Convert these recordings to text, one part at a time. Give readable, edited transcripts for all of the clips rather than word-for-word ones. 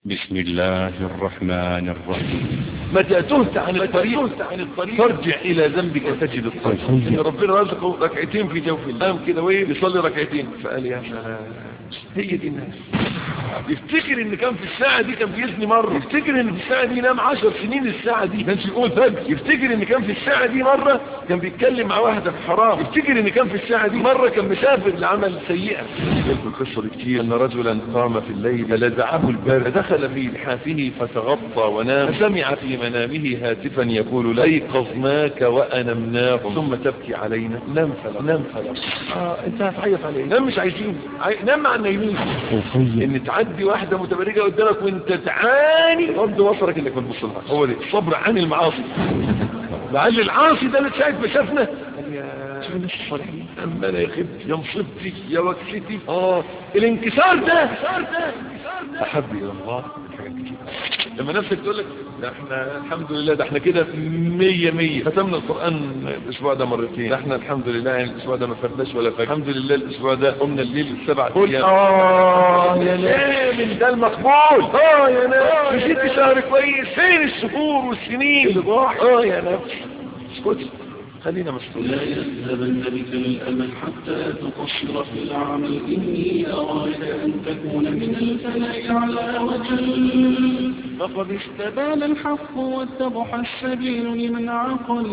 بسم الله الرحمن الرحيم. متى تهت عن الطريق ترجع إلى ذنبك تجد الطريق. إن ربنا رزقه ركعتين في جوف الليل كده ويصلي ركعتين فقال يا سلام هي دي الناس. يفتكر ان كان في الساعة دي كان بيزني مرة، يفتكر ان في الساعة دي نام 10 سنين الساعة دي كانش يقول فجر، يفتكر ان كان في الساعة دي مرة كان بيتكلم مع واحدة في حرام، يفتكر ان كان في الساعة دي مرة كان مسافر لعمل سيئة. يذكر القصة دي كتير ان رجلا قام في الليل فلدعه البرد فدخل في لحافه فتغطى ونام فسمع في منامه هاتفا يقول له ايقظناك وانمناك ثم تبكي علينا. نام فلا انت هتعيط علينا، نام مش عايزين نام مع النايمين. ان تعدي واحدة متبرجة قدامك وانت تعاني رد بصرك انك ما تبصلها. هو ده الصبر عن المعاصي. لعل العاصي ده اللي ساعة ما شافنا شوف الناس الصالحين اما انا يا خبتي يا مصيبتي يا وكستي الانكسار ده احب الى الله من حاجات كتير. لما نفسك تقول لك ده احنا الحمد لله ده احنا كده 100 ختمنا القرآن الاسبوع ده مرتين، ده احنا الحمد لله يعني الاسبوع ده ما فاتناش ولا فات، الحمد لله الاسبوع ده قمنا الليل 7 ايام. يا نام ده المقبول. يا نام مشيت شهر كويس، فين الشهور والسنين اللي ضاعت؟ يا نفس اسكت خلينا مسؤولين. لا يذهبن بك الأمل حتى تقصر في العمل. إني أراك أن تكون من الفناء على وجل، فقد استبان الحق واتضح السبيل لمن عقل.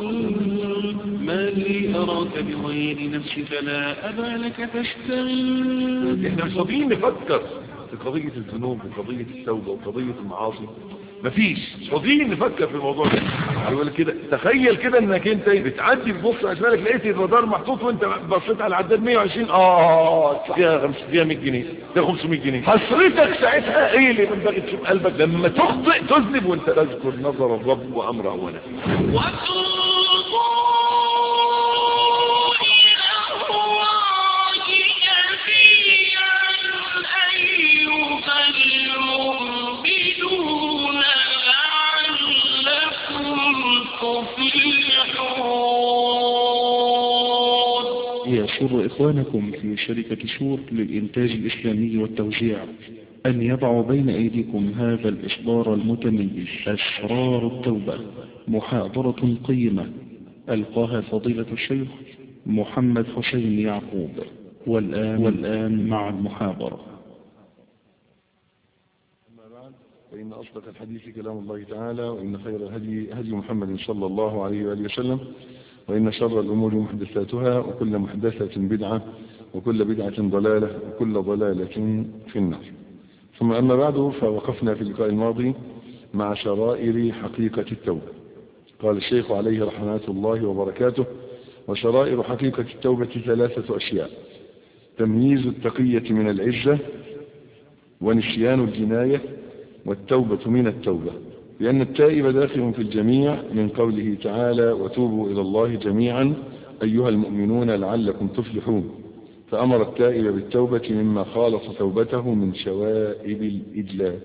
ما لي أراك بغير نفسك لا أبا لك تشتغل. احنا مش فاضيين نفكر في قضية الذنوب وقضية التوبة وقضية المعاصي، مفيش فاضيين نفكر في الموضوع ده. يقول كده تخيل كده انك انت بتعدي بتبص على شمالك لقيت الرادار محطوط وانت بصيت على العداد 120 فيها 100 جنيه فيها 500 جنيه. حسرتك ساعتها ايه اللي ينبغي تشوف قلبك لما تخطئ تذنب وانت تذكر نظر الرب وامره ونهيه. يسر إخوانكم في شركة شور للإنتاج الإسلامي والتوزيع أن يضعوا بين أيديكم هذا الإصدار المتميز أسرار التوبة، محاضرة قيمة ألقاها فضيلة الشيخ محمد حسين يعقوب. والآن مع المحاضرة. فإن أصدق الحديث كلام الله تعالى، وإن خير الهدي هدي محمد صلى الله عليه وآله وسلم، وإن شر الأمور محدثاتها، وكل محدثة بدعة، وكل بدعة ضلالة، وكل ضلالة في النار. ثم أما بعد، فوقفنا في اللقاء الماضي مع شرائر حقيقة التوبة. قال الشيخ عليه رحمة الله وبركاته: وشرائر حقيقة التوبة 3 أشياء: تمييز التقية من العزة، ونسيان الجناية، والتوبة من التوبة، لأن التائب داخل في الجميع من قوله تعالى: وتوبوا إلى الله جميعا أيها المؤمنون لعلكم تفلحون. فأمر التائب بالتوبة مما خالص توبته من شوائب الإدلال.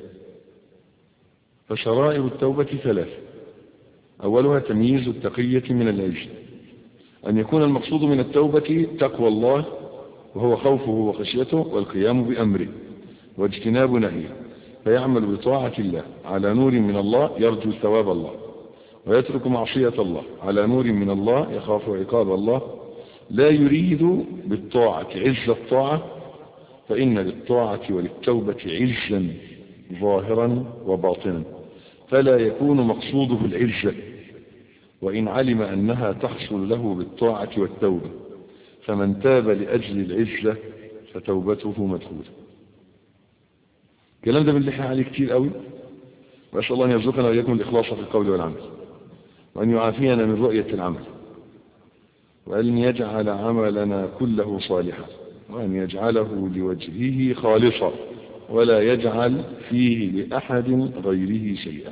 فشرائع التوبة 3: أولها تمييز التقية من العزة، أن يكون المقصود من التوبة تقوى الله، وهو خوفه وخشيته والقيام بأمره واجتناب نهيه، فيعمل بطاعة الله على نور من الله يرجو ثواب الله، ويترك معصية الله على نور من الله يخاف عقاب الله. لا يريد بالطاعة عز الطاعة، فإن للطاعة وللتوبة عزا ظاهرا وباطنا، فلا يكون مقصوده العزة، وإن علم أنها تحصل له بالطاعة والتوبة. فمن تاب لأجل العزة فتوبته مدخولة. الكلام ده بنلحق عليه كتير قوي، وأسأل الله أن يرزقنا وإياكم الإخلاص في القول والعمل، وأن يعافينا من رؤية العمل، وأن يجعل عملنا كله صالحا، وأن يجعله لوجهه خالصا، ولا يجعل فيه لأحد غيره شيئا.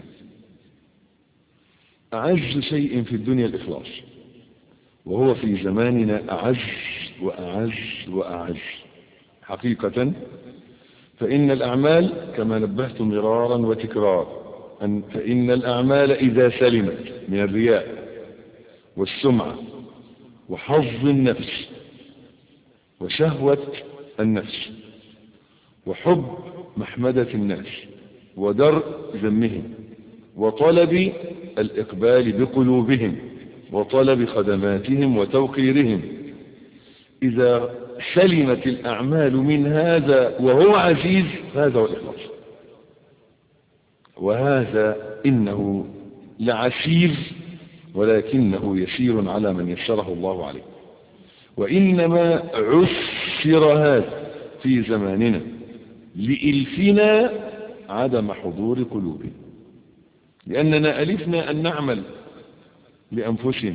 أعز شيء في الدنيا الإخلاص، وهو في زماننا أعز وأعز وأعز حقيقة. فإن الأعمال كما نبهت مرارا وتكرارا فإن الأعمال إذا سلمت من الرياء والسمعة وحظ النفس وشهوة النفس وحب محمدة الناس ودرء ذمهم وطلب الإقبال بقلوبهم وطلب خدماتهم وتوقيرهم. إذا سلمت الأعمال من هذا وهو عزيز فهذا هو الإخلاص. وهذا إنه لعسير ولكنه يسير على من يسره الله عليه. وإنما عسر هذا في زماننا لإلفنا عدم حضور قلوبنا، لأننا ألفنا أن نعمل لأنفسنا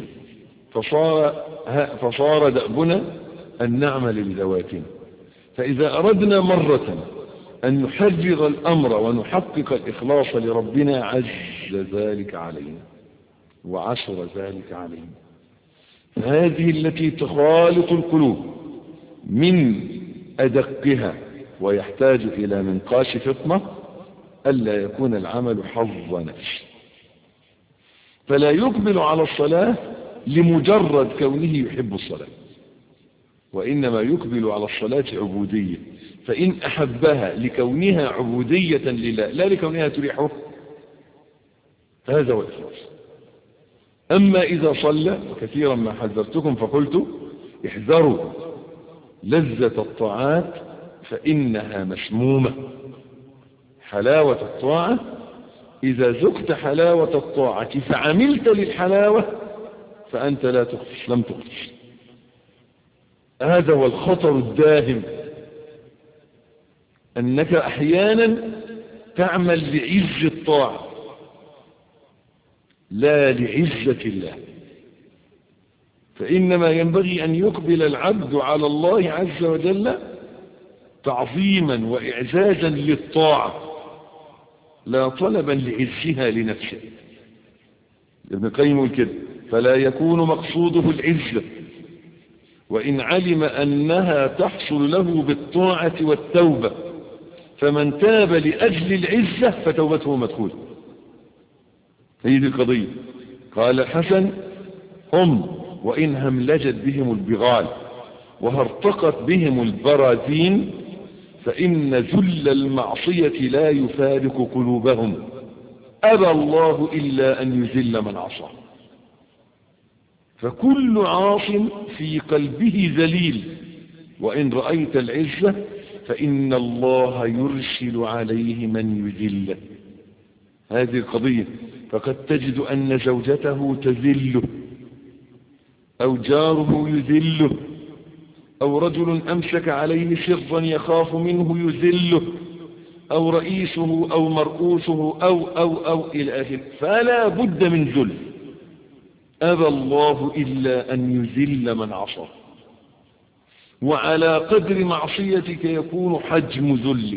فصار دأبنا أن نعمل لذواتنا. فإذا أردنا مرة أن نحرر الأمر ونحقق الإخلاص لربنا عز ذلك علينا وعسر ذلك علينا. هذه التي تخالط القلوب من أدقها ويحتاج إلى منقاش فطنة ألا يكون العمل حظ نفس. فلا يقبل على الصلاة لمجرد كونه يحب الصلاة، وإنما يقبل على الصلاة عبودية، فإن أحبها لكونها عبودية لله لا لكونها تريحه فهذا هو الإخلاص. أما إذا صلى، وكثيرا ما حذرتكم فقلت احذروا لذة الطاعات فإنها مسمومة. حلاوة الطاعة إذا ذقت حلاوة الطاعة فعملت للحلاوة فأنت لا تخلص، لم تخلص. هذا هو الخطر الداهم، أنك أحيانا تعمل لعز الطاعة لا لعزة الله. فإنما ينبغي أن يقبل العبد على الله عز وجل تعظيما وإعزازا للطاعة لا طلبا لعزها لنفسه. ابن القيم يقول كده: فلا يكون مقصوده العزة وإن علم أنها تحصل له بالطاعة والتوبة، فمن تاب لأجل العزة فتوبته مدخولة. هي دي القضية. قال الحسن: هم وإن هملجت بهم البغال وهرتقت بهم البراذين فإن ذل المعصية لا يفارق قلوبهم، أبى الله إلا أن يذل من عصى. فكل عاص في قلبه ذليل، وإن رأيت العزة فإن الله يرسل عليه من يذله. هذه القضية. فقد تجد أن زوجته تذله، أو جاره يذله، أو رجل أمسك عليه سرا يخاف منه يذله، أو رئيسه أو مرؤوسه أو إلى آخره، فلا بد من ذل. أبى الله إلا أن يذل من عصى. وعلى قدر معصيتك يكون حجم ذلك،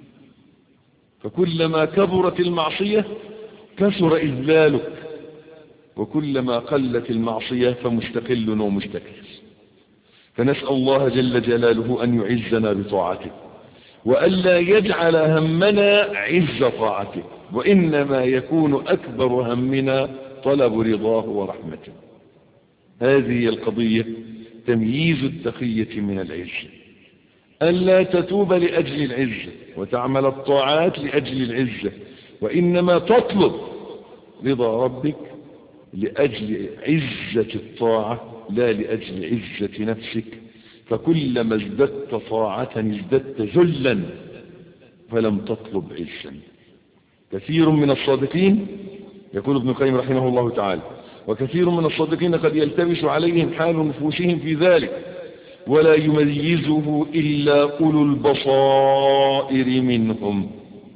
فكلما كبرت المعصية كثر إذلالك، وكلما قلت المعصية فمستقل ومستكثر. فنسأل الله جل جلاله أن يعزنا بطاعته، وألا يجعل همنا عز طاعته، وإنما يكون أكبر همنا طلب رضاه ورحمته. هذه القضية تمييز التقية من العزة. ألا تتوب لأجل العزة وتعمل الطاعات لأجل العزة، وإنما تطلب رضا ربك لأجل عزة الطاعة لا لأجل عزة نفسك. فكلما ازددت طاعة ازددت ذلا فلم تطلب عزا. كثير من الصادقين، يقول ابن القيم رحمه الله تعالى: وكثير من الصادقين قد يلتبس عليهم حال نفوسهم في ذلك ولا يميزه إلا أولو البصائر منهم.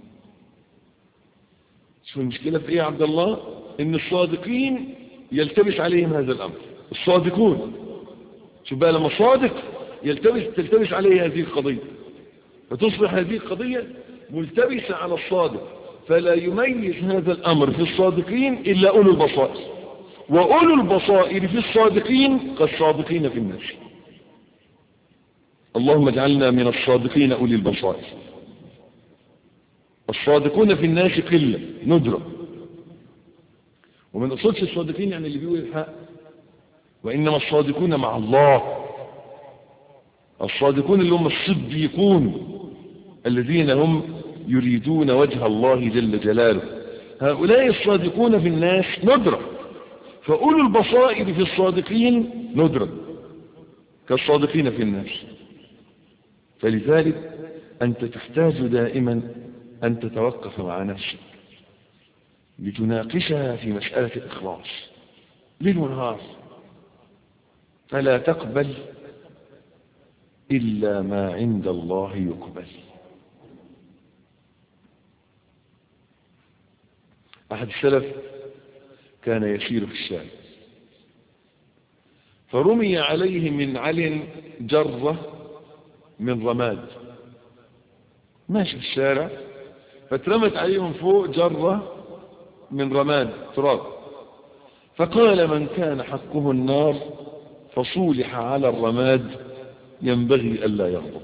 شو المشكلة في إيه يا عبد الله؟ إن الصادقين يلتبس عليهم هذا الأمر. الصادقون، شو بقى لما الصادق تلتبس عليه هذه القضية، فتصبح هذه القضية ملتبسة على الصادق، فلا يميز هذا الأمر في الصادقين إلا أولو البصائر، وأولو البصائر في الصادقين كالصادقين في الناس. اللهم اجعلنا من الصادقين أولي البصائر. الصادقون في الناس قلة ندرة، ومن أصولش الصادقين يعني اللي بيقول الحق، وإنما الصادقون مع الله. الصادقون اللي هم الصديقون الذين هم يريدون وجه الله جل جلاله. هؤلاء الصادقون في الناس ندرة، فأولو البصائر في الصادقين ندرة كالصادقين في الناس. فلذلك أنت تحتاج دائما أن تتوقف مع نفسك لتناقشها في مسألة الإخلاص ليل ونهار، فلا تقبل إلا ما عند الله يقبل. أحد السلف كان يسير في الشارع فرمي عليه من عل جرة من رماد، ماشي في الشارع فاترمت عليهم فوق جرة من رماد تراب، فقال من كان حقه النار فصولح على الرماد ينبغي ألا يغضب.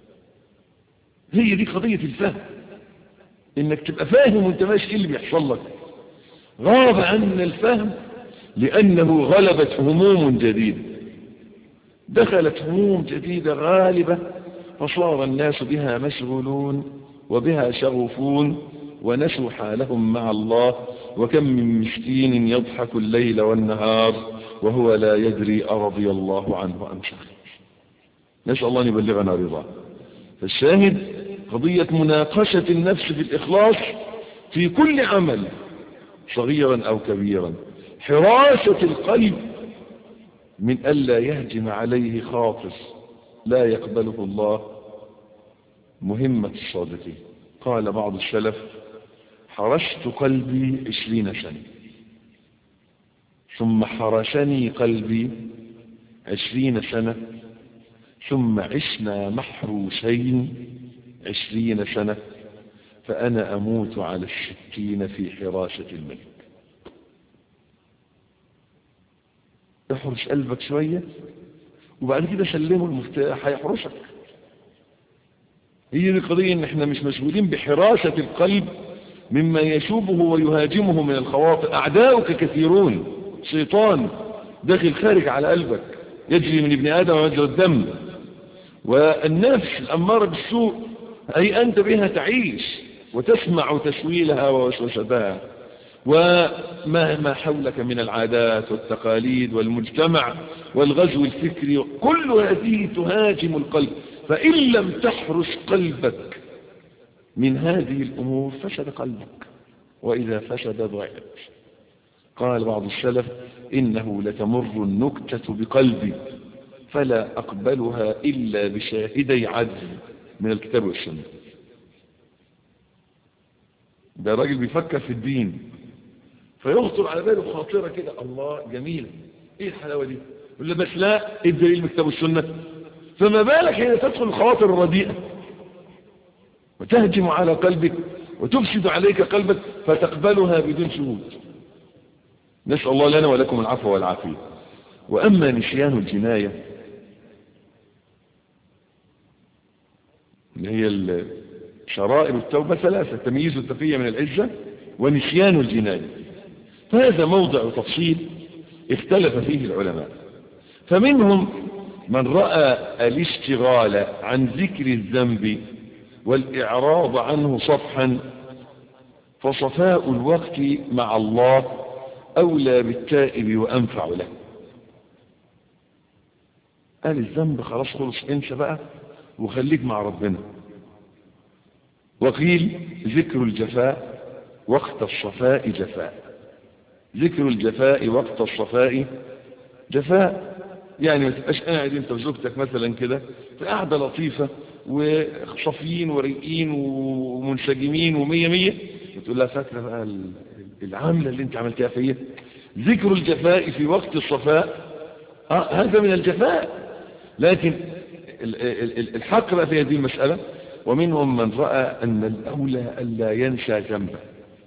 هي دي قضية الفهم، انك تبقى فاهم وانت ماشي ايه اللي بيحصل لك. غاب عنا الفهم لأنه غلبت هموم جديدة، دخلت هموم جديدة غالبة فصار الناس بها مشغولون وبها شغوفون ونسوا حالهم مع الله. وكم من مسكين يضحك الليل والنهار وهو لا يدري أرضي الله عنه أم سخط. نسأل الله أن يبلغنا رضاه. فالشاهد قضية مناقشة النفس في الإخلاص في كل عمل صغيرا أو كبيرا، حراسة القلب من ألا يهجم عليه خاطر لا يقبله الله، مهمة الصادقين. قال بعض السلف حرست قلبي 20 سنة ثم حرسني قلبي 20 سنة ثم عشنا محروسين 20 سنة فأنا أموت على 60 في حراسة الملك. احرس قلبك شوية وبعد كده سلمه المفتاح هيحرسك. هي القضية ان احنا مش مشغولين بحراسة القلب مما يشوبه ويهاجمه من الخواطر. أعداؤك كثيرون، شيطان داخل خارج على قلبك يجري من ابن آدم ومجرى الدم، والنفس الأمارة بالسوء أي أنت بها تعيش وتسمع تسويلها ووسوستها، وما حولك من العادات والتقاليد والمجتمع والغزو الفكري، كل هذه تهاجم القلب. فإن لم تحرس قلبك من هذه الأمور فسد قلبك، وإذا فسد ضعت. قال بعض السلف إنه لتمر النكتة بقلبي فلا أقبلها إلا بشاهدي عدل من الكتاب والسنة. ده راجل بيفكر في الدين فيخطر على باله خاطرة كده، الله جميلة، ايه الحلاوة دي؟ يقول له بس لا، ايه الدليل من الكتاب والسنة؟ فما بالك حين تدخل الخواطر الرديئة وتهجم على قلبك وتفسد عليك قلبك فتقبلها بدون شهود. نسأل الله لنا ولكم العفو والعافية. وأما نسيان الجناية اللي هي شرائر التوبة 3: تمييز التقية من العزة ونسيان الجناية، فهذا موضع تفصيل اختلف فيه العلماء. فمنهم من رأى الاشتغال عن ذكر الذنب والإعراض عنه صفحا فصفاء الوقت مع الله أولى بالتائب وأنفع له. قال الذنب خلاص خلص، انسى بقى وخليك مع ربنا. وقيل ذكر الجفاء وقت الصفاء جفاء. ذكر الجفاء وقت الصفاء جفاء، يعني ما تبقاش قاعد انت وزوجتك مثلا كده في قاعده لطيفه وصافيين ورقيين ومنسجمين ومية مية، وتقول لها فاكره بقى العامله اللي انت عملتها فيا. ذكر الجفاء في وقت الصفاء هذا من الجفاء. لكن الحق بقى في هذه المسألة، ومنهم من رأى أن الأولى ألا ينسى ذنبه،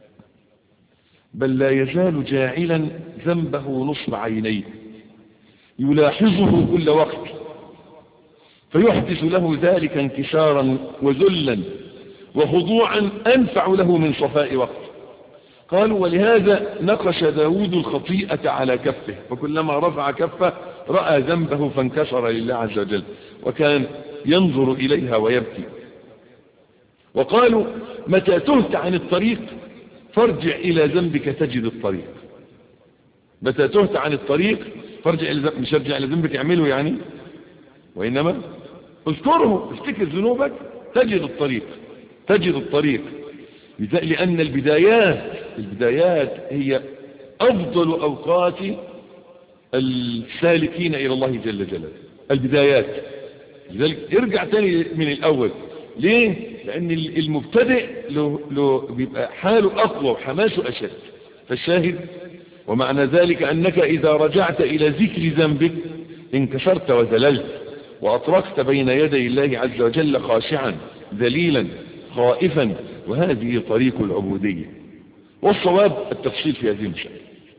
بل لا يزال جاعلا ذنبه نصب عينيه يلاحظه كل وقت فيحدث له ذلك انكسارا وذلا وخضوعا أنفع له من صفاء وقت. قالوا ولهذا نقش داود الخطيئة على كفه، فكلما رفع كفه رأى ذنبه فانكسر لله عز وجل وكان ينظر إليها ويبكي. وقالوا متى تهت عن الطريق فارجع إلى ذنبك تجد الطريق. متى تهت عن الطريق فارجع إلى ذنبك، مش ارجع إلى ذنبك اعمله يعني، وإنما اذكره، افتكر ذنوبك تجد الطريق، تجد الطريق. لأن البدايات هي أفضل أوقات السالكين إلى الله جل جلاله، البدايات. لذلك ارجع تاني من الأول. ليه؟ لأن المبتدئ له بيبقى حاله أقوى وحماسه أشد. فالشاهد ومعنى ذلك أنك إذا رجعت إلى ذكر ذنبك انكسرت وذللت وأطرقت بين يدي الله عز وجل خاشعا ذليلا خائفا، وهذه طريق العبودية. والصواب التفصيل في هذه المسألة.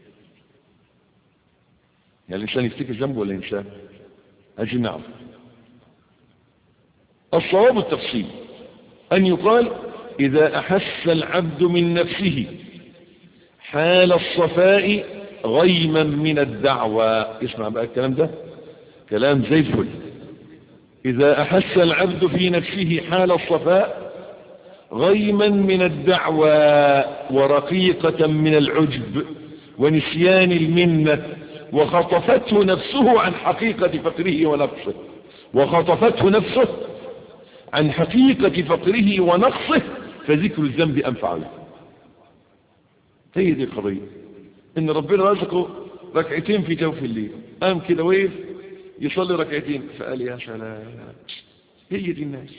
يعني الإنسان يفتكر ذنبه ولا ينساه؟ أجل نعم. الصواب التفصيل أن يقال إذا أحس العبد من نفسه حال الصفاء غيما من الدعوة. اسمع بقى الكلام ده كلام زي الفل. إذا أحس العبد في نفسه حال الصفاء غيما من الدعوة ورقيقة من العجب ونسيان المنة، وخطفته نفسه عن حقيقة فقره ونقصه، وخطفته نفسه عن حقيقة فقره ونقصه، فذكر الذنب أنفع له. هي دي القضية، إن ربنا رزقه ركعتين في جوف الليل، قام كده وقف يصلي ركعتين فقال يا سلام. هي دي الناس.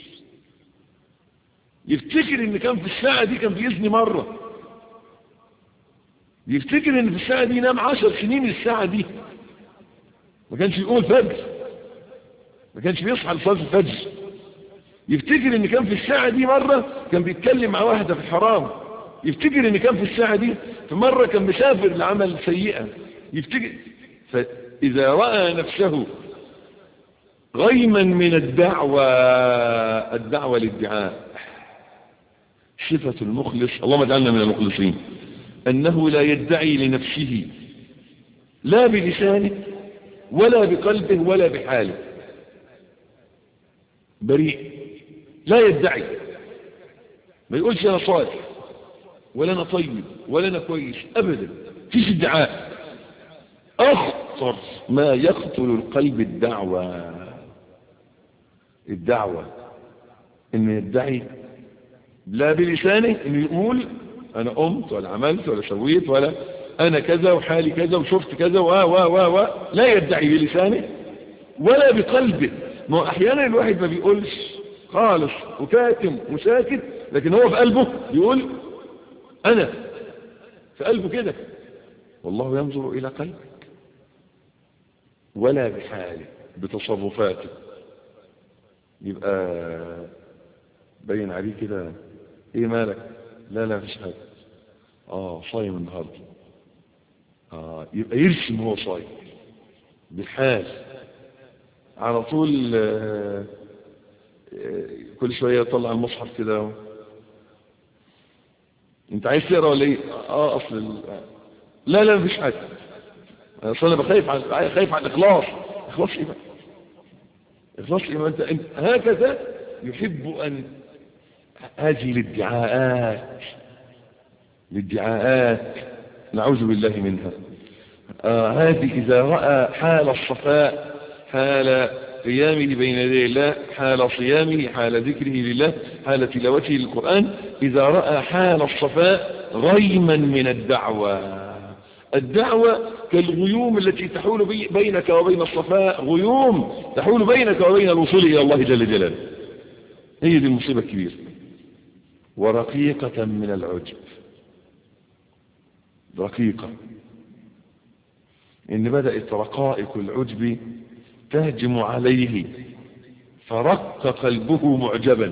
يفتكر إن كان في الساعة دي كان بيزني مرة، يفتكر إن في الساعة دي نام 10 سنين. الساعة دي ما كانش يقول فجر، ما كانش بيصحى لصلاة الفجر. يفتكر إن كان في الساعة دي مرة كان بيتكلم مع واحدة في الحرام. يفتكر إن كان في الساعة دي في مرة كان مسافر لعمل سيئة. يفتكر. فإذا رأى نفسه غيما من الدعوة للدعاء، صفة المخلص، اللهم اجعلنا من المخلصين، أنه لا يدعي لنفسه لا بلسانه ولا بقلبه ولا بحاله، بريء، لا يدعي. ما يقولش أنا صالح ولا أنا طيب ولا أنا كويس أبدا، فيش ادعاء. أخطر ما يقتل القلب الدعوة إنه يدعي لا بلسانه، إنه يقول أنا قمت ولا عملت ولا سويت ولا أنا كذا وحالي كذا وشفت كذا لا يدعي بلسانه ولا بقلبه. ما أحيانا الواحد ما بيقولش خالص وكاتم وساكت، لكن هو في قلبه يقول أنا، في قلبه كده. والله ينظر إلى قلبك ولا بحاله بتصرفاته. يبقى بين عليه كده ايه مالك؟ لا مفيش حاجة. صايم النهارده. يبقى يرسم هو صايم بالحال على طول. كل شوية يطلع المصحف كده، انت عايز تقرا ولا ايه؟ اصل لا مفيش حاجة. اصل انا خايف على الاخلاص. اخلاص ايه بقى؟ اخلاص ايه؟ ما انت هكذا يحب ان هذه للدعاءات نعوذ بالله منها. هذه إذا رأى حال الصفاء، حال قيامه بين يدي الله، حال صيامه، حال ذكره لله، حال تلاوته للقرآن، إذا رأى حال الصفاء غيما من الدعوة كالغيوم التي تحول بينك وبين الصفاء، غيوم تحول بينك وبين الوصول إلى الله جل جلاله. هي دي المصيبة الكبيرة. ورقيقة من العجب، رقيقة، إن بدأت رقائق العجب تهجم عليه، فرق قلبه معجبا،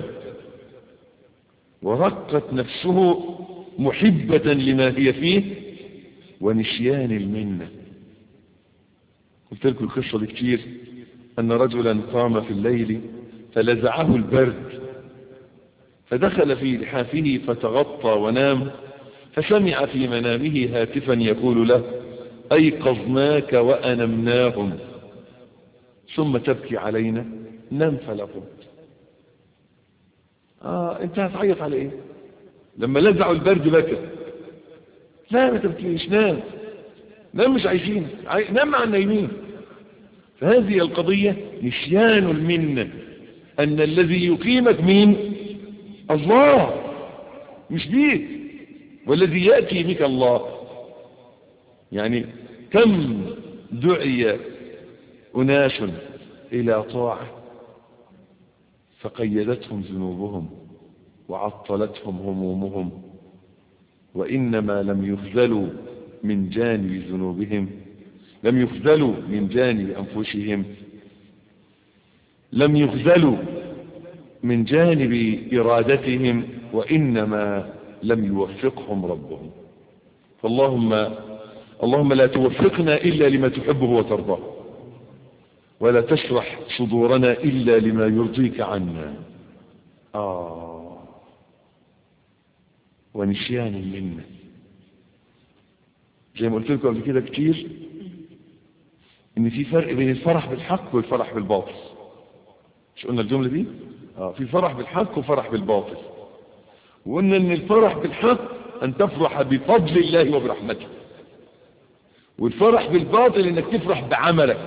ورقت نفسه محبة لما هي فيه، ونسيان المنة. قلت لكم القصة دي كتير، أن رجلا قام في الليل فلزعه البرد، فدخل في لحافه فتغطى ونام، فسمع في منامه هاتفا يقول له أيقظناك وأنمناهم ثم تبكي علينا، نم فلا قمت. انت هتعيط على ايه؟ لما لزعوا البرد بكى. لا ما تبكيش، نام مش عايشين، نام مع النايمين. فهذه القضية نسيان المنة، أن الذي يقيمك مين؟ الله، مش بيك، والذي يأتي بك الله. يعني كم دعي أناس إلى طاعة فقيدتهم ذنوبهم وعطلتهم همومهم، وإنما لم يخذلوا من جانب ذنوبهم، لم يخذلوا من جانب أنفسهم، لم يخذلوا من جانب إرادتهم، وإنما لم يوفقهم ربهم. فاللهم لا توفقنا إلا لما تحبه وترضاه، ولا تشرح صدورنا إلا لما يرضيك عنا. ونسيان منا، زي ما قلت لكم قبل كده كتير، ان في فرق بين الفرح بالحق والفرح بالباطل. مش قلنا الجملة دي؟ في فرح بالحق وفرح بالباطل. وقلنا ان الفرح بالحق ان تفرح بفضل الله وبرحمته، والفرح بالباطل انك تفرح بعملك.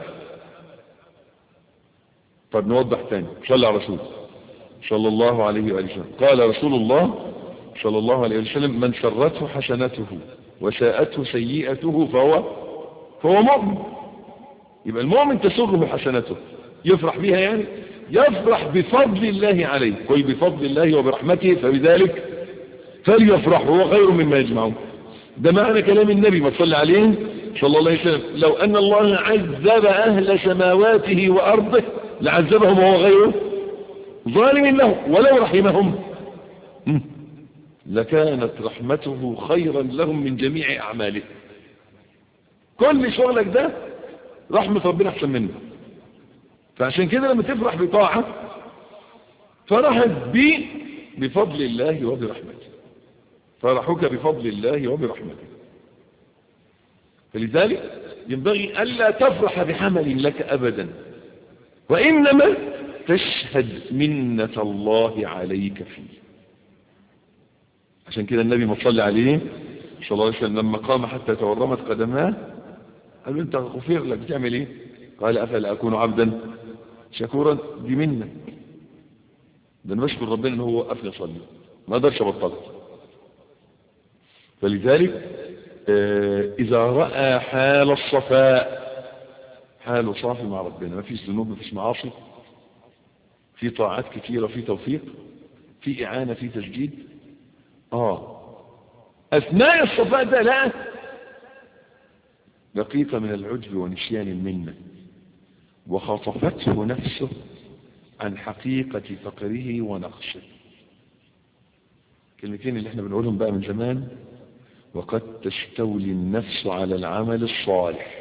طب نوضح تاني. صلى على رسول صلى الله عليه وآله وسلم. قال رسول الله صلى الله عليه وسلم: من سرته حسنته وساءته سيئته فهو مؤمن. يبقى المؤمن تسره حسنته، يفرح بها، يعني يفرح بفضل الله عليه. قل بفضل الله وبرحمته فبذلك فليفرح هو خير مما يجمعون. ده معنى كلام النبي ما صلى عليه صلى الله عليه وسلم: لو أن الله عذب أهل سماواته وأرضه لعذبهم وهو غير ظالم له، ولو رحمهم لكانت رحمته خيرا لهم من جميع أعماله. كل شغلك ده رحمة ربنا أحسن منه. فعشان كده لما تفرح بطاعة فرحت بفضل الله وبرحمته، فرحك بفضل الله وبرحمته. فلذلك ينبغي ألا تفرح بعمل لك أبدا، وإنما تشهد منة الله عليك فيه. عشان كده النبي ما صلى عليه صلى الله عليه وسلم لما قام حتى تورمت قدماه قال له: انت غفير لك، بتعمل ايه؟ قال: افلا اكون عبدا شكورا. دي منة، ده انا بشكر ربنا ان هو وقفني اصلي، ما اقدرش ابطلها. فلذلك اذا راى حال الصفاء، حاله صافي مع ربنا، ما فيش ذنوب، ما فيش معاصي، في طاعات كثيره، في توفيق، في اعانه، في تسديد، اثناء الصفاء ده لا دقيقة من العجب ونسيان المنة، وخطفته نفسه عن حقيقة فقره ونقصه. كلمتين اللي احنا بنقولهم بقى من زمان: وقد تستولي النفس على العمل الصالح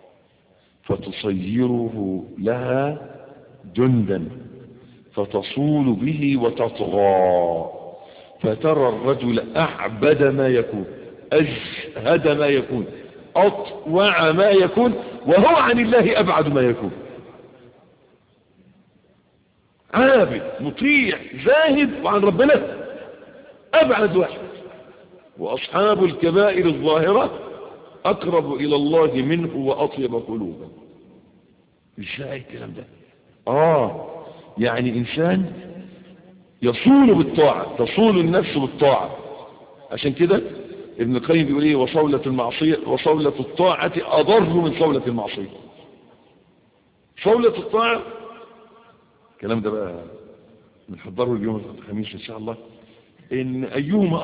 فتصيره لها جندا فتصول به وتطغى، فترى الرجل أعبد ما يكون، أجهد ما يكون، أطوع ما يكون، وهو عن الله أبعد ما يكون. عابد مطيع زاهد، وعن ربنا أبعد واحد. وأصحاب الكبائر الظاهرة أقرب إلى الله منه وأطيب قلوبا. ازاي الكلام ده؟ يعني إنسان يصول بالطاعة، تصول النفس بالطاعة. عشان كده ابن القيم بيقول ايه: وصولة المعصية وصولة الطاعة أضر من صولة المعصية. صولة الطاعة الكلام ده بقى بنحضره اليوم الخميس ان شاء الله، ان ايهما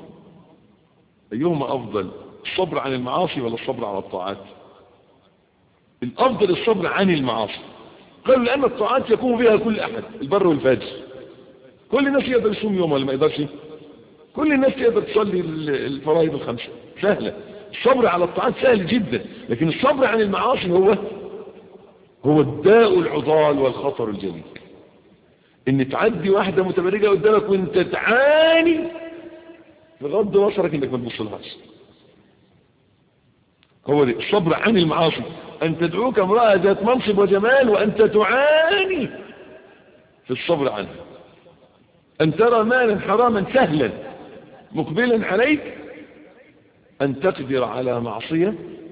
افضل، الصبر عن المعاصي ولا الصبر على الطاعات؟ الافضل الصبر عن المعاصي. قالوا لان الطاعات يقوم بها كل احد، البر والفاجر. كل الناس يقدر يصوم يوم ولا ما يقدرش؟ كل الناس تقدر تصلي الفرائض الخمسة، سهلة. الصبر على الطاعات سهل جدا، لكن الصبر عن المعاصي هو الداء العضال والخطر الجليل. ان تعدي واحدة متبرجة قدامك وانت تعاني بغض بصرك انك ما تبصلهاش. هو ده الصبر عن المعاصي، ان تدعوك امرأة ذات منصب وجمال وانت تعاني في الصبر عنها. أن ترى مالا حراما سهلا مقبلا عليك، أن تقدر على معصية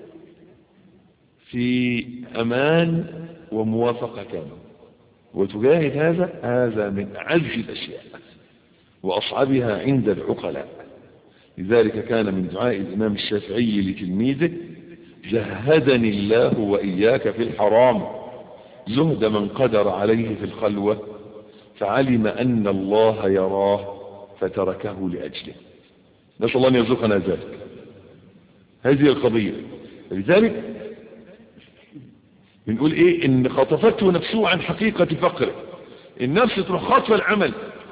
في أمان وموافقة كاملة وتجاهد. هذا من أعز الأشياء وأصعبها عند العقلاء. لذلك كان من دعاء الإمام الشافعي لتلميذه: زهدني الله وإياك في الحرام زهد من قدر عليه في الخلوة فعلم أن الله يراه فتركه لأجله. نسأل الله أن يرزقنا ذلك. هذه القضية. لذلك بنقول إيه؟ إن خطفته نفسه عن حقيقة فقره. النفس تروح خاطفة العمل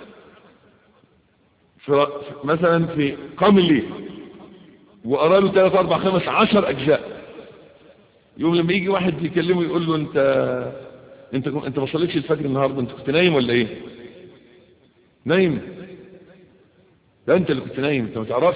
مثلا في قام الليل وقرأ له 3 4 5 10 أجزاء. يوم لما يجي واحد يكلمه يقول له انت ما صليتش الفجر النهارده، انت كنت نايم ولا ايه؟ نايم؟ لا انت اللي كنت نايم، انت ما تعرفش.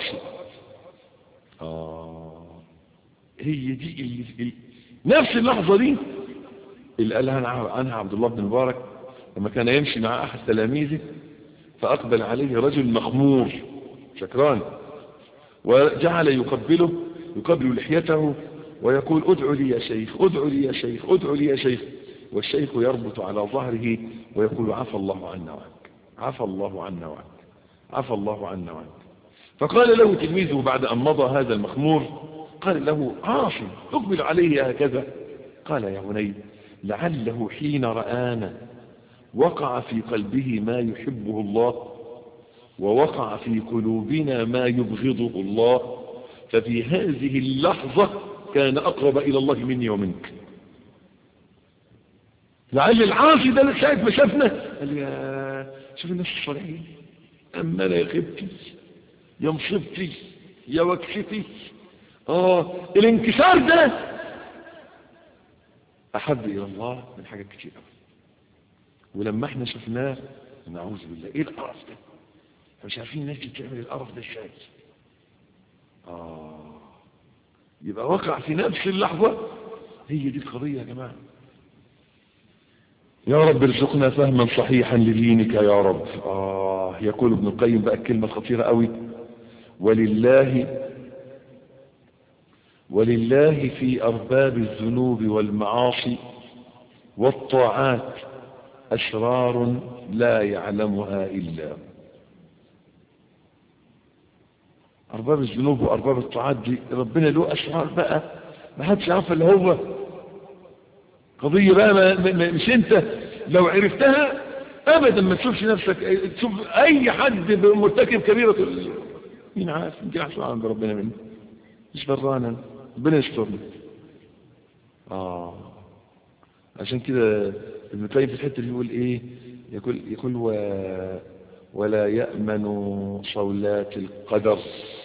هي دي اللي نفس اللحظه دي اللي قالها عنها عبد الله بن مبارك لما كان يمشي مع احد تلاميذه فاقبل عليه رجل مخمور سكران وجعل يقبل لحيته ويقول: ادعوا لي يا شيخ، ادعوا لي يا شيخ، ادعوا لي يا شيخ. والشيخ يربط على ظهره ويقول: عفى الله عنا وعنك، عفى الله عنا وعنك، عفى الله عنا وعنك. فقال له تلميذه بعد أن مضى هذا المخمور، قال له: عاصم اقبل عليه هكذا. قال: يا بني لعله حين رآنا وقع في قلبه ما يحبه الله ووقع في قلوبنا ما يبغضه الله، ففي هذه اللحظة كان أقرب إلى الله مني ومنك. لعل العاصي ده ساعة ما شافنا قال: يا شوف الناس الصالحين، أما أنا يا خبتي يا مصيبتي يا وكشتي. الانكسار ده أحب إلى الله من حاجات كتير قوي. ولما احنا شفناه نعوذ بالله، ايه القرف ده؟ مش عارفين الناس دي بتعمل القرف ده ازاي. يبقى وقع في نفس اللحظة. هي دي القضية يا جماعة. يا رب ارزقنا فهما صحيحا لدينك يا رب. يقول ابن القيم بقى الكلمة الخطيرة قوي: ولله في أرباب الذنوب والمعاصي والطاعات أسرار لا يعلمها إلا هو. أرباب الذنوب وأرباب الطاعات دي ربنا له أسرار بقى ما حدش يعرف اللي هو. قضية بقى مش انت لو عرفتها ابدا ما تشوفش نفسك، تشوف اي حد مرتكب كبيرة مين عارف، يمكن احسن عند ربنا منه، مش برانا، ربنا يسترنا. عشان كده ابن القيم في الحته دي يقول ايه؟ يقول ولا يأمن صولات القدر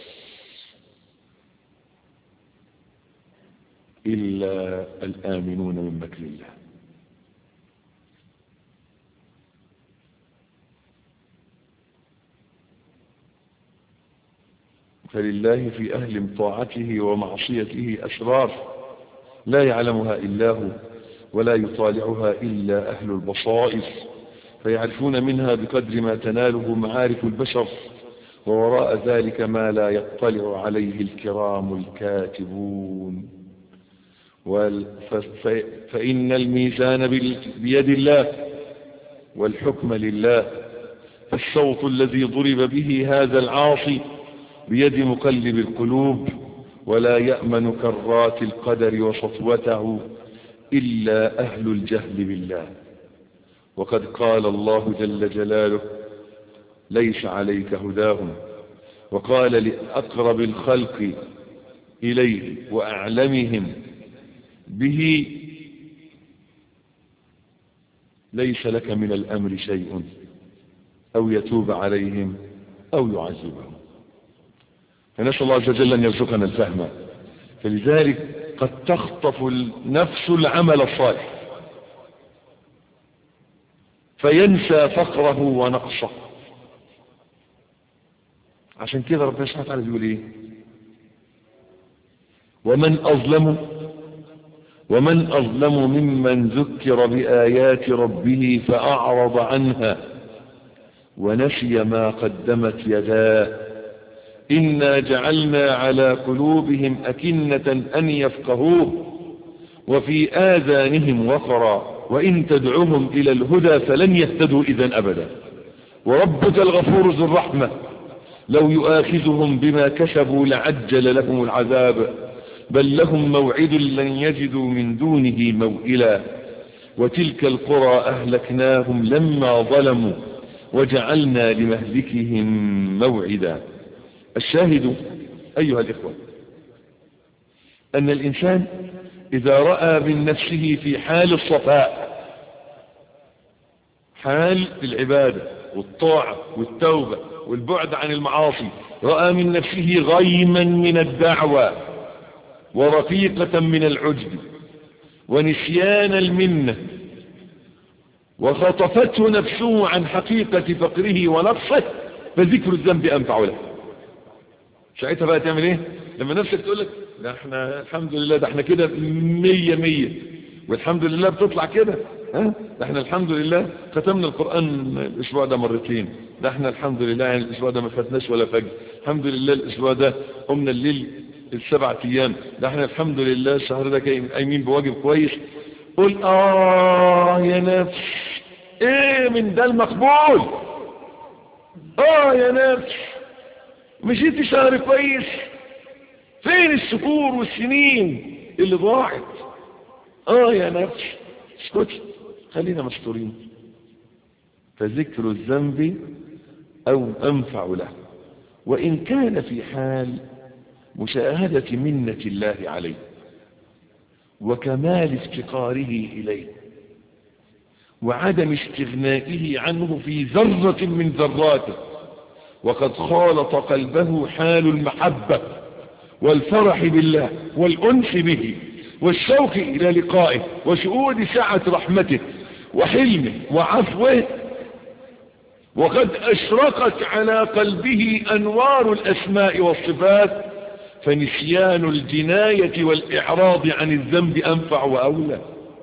إلا الآمنون من مكر الله. فلله في أهل طاعته ومعصيته أسرار لا يعلمها إلا هو ولا يطالعها إلا أهل البصائر، فيعرفون منها بقدر ما تناله معارف البشر، ووراء ذلك ما لا يطلع عليه الكرام الكاتبون. فإن الميزان بيد الله والحكم لله، فالصوت الذي ضرب به هذا العاصي بيد مقلب القلوب، ولا يأمن كرات القدر وسطوته إلا أهل الجهل بالله. وقد قال الله جل جلاله: ليس عليك هداهم، وقال لأقرب الخلق إليه وأعلمهم به: ليس لك من الأمر شيء أو يتوب عليهم أو يعذبهم. فنسأل الله عز وجل أن يرزقنا الفهم. فلذلك قد تخطف النفس العمل الصالح فينسى فقره ونقصه. عشان كده ربنا سبحانه وتعالى بيقول ايه؟ ومن أظلم ممن ذكر بآيات ربه فأعرض عنها ونسي ما قدمت يداه. إنا جعلنا على قلوبهم أكنة أن يفقهوه وفي آذانهم وقرا وإن تدعوهم إلى الهدى فلن يهتدوا إذا أبدا. وربك الغفور ذو الرحمة لو يؤاخذهم بما كسبوا لعجل لهم العذاب بل لهم موعد لن يجدوا من دونه موئلا. وتلك القرى أهلكناهم لما ظلموا وجعلنا لمهلكهم موعدا. الشاهد أيها الإخوة أن الإنسان إذا رأى من نفسه في حال الصفاء، حال العبادة والطاعة والتوبة والبعد عن المعاصي، رأى من نفسه غيما من الدعوة ورقيقة من العجب ونسيان المنة وخطفته نفسه عن حقيقة فقره ونقصه، فذكر الذنب أنفع له. ساعتها بقى تعمل ايه؟ لما نفسك تقول لك ده احنا الحمد لله، ده احنا كده 100 والحمد لله بتطلع كده، ده احنا الحمد لله ختمنا القرآن الاسبوع ده مرتين، ده احنا الحمد لله يعني الاسبوع ده ما فاتناش ولا فجر، الحمد لله الاسبوع ده قمنا الليل 7 ايام، ده احنا الحمد لله الشهر ده قايمين بواجب كويس. قول يا نفس ايه من ده المقبول؟ يا نفس مشيت شهر كويس، فين الشهور والسنين اللي ضاعت؟ يا نفس اسكت، خلينا مستورين. فذكر الذنب او انفع له، وان كان في حال مشاهدة منة الله عليه وكمال افتقاره إليه وعدم استغنائه عنه في ذرة من ذراته، وقد خالط قلبه حال المحبة والفرح بالله والأنس به والشوق إلى لقائه وشهود سعة رحمته وحلمه وعفوه، وقد أشرقت على قلبه أنوار الأسماء والصفات، فنسيان الجناية والإعراض عن الذنب أنفع وأولى.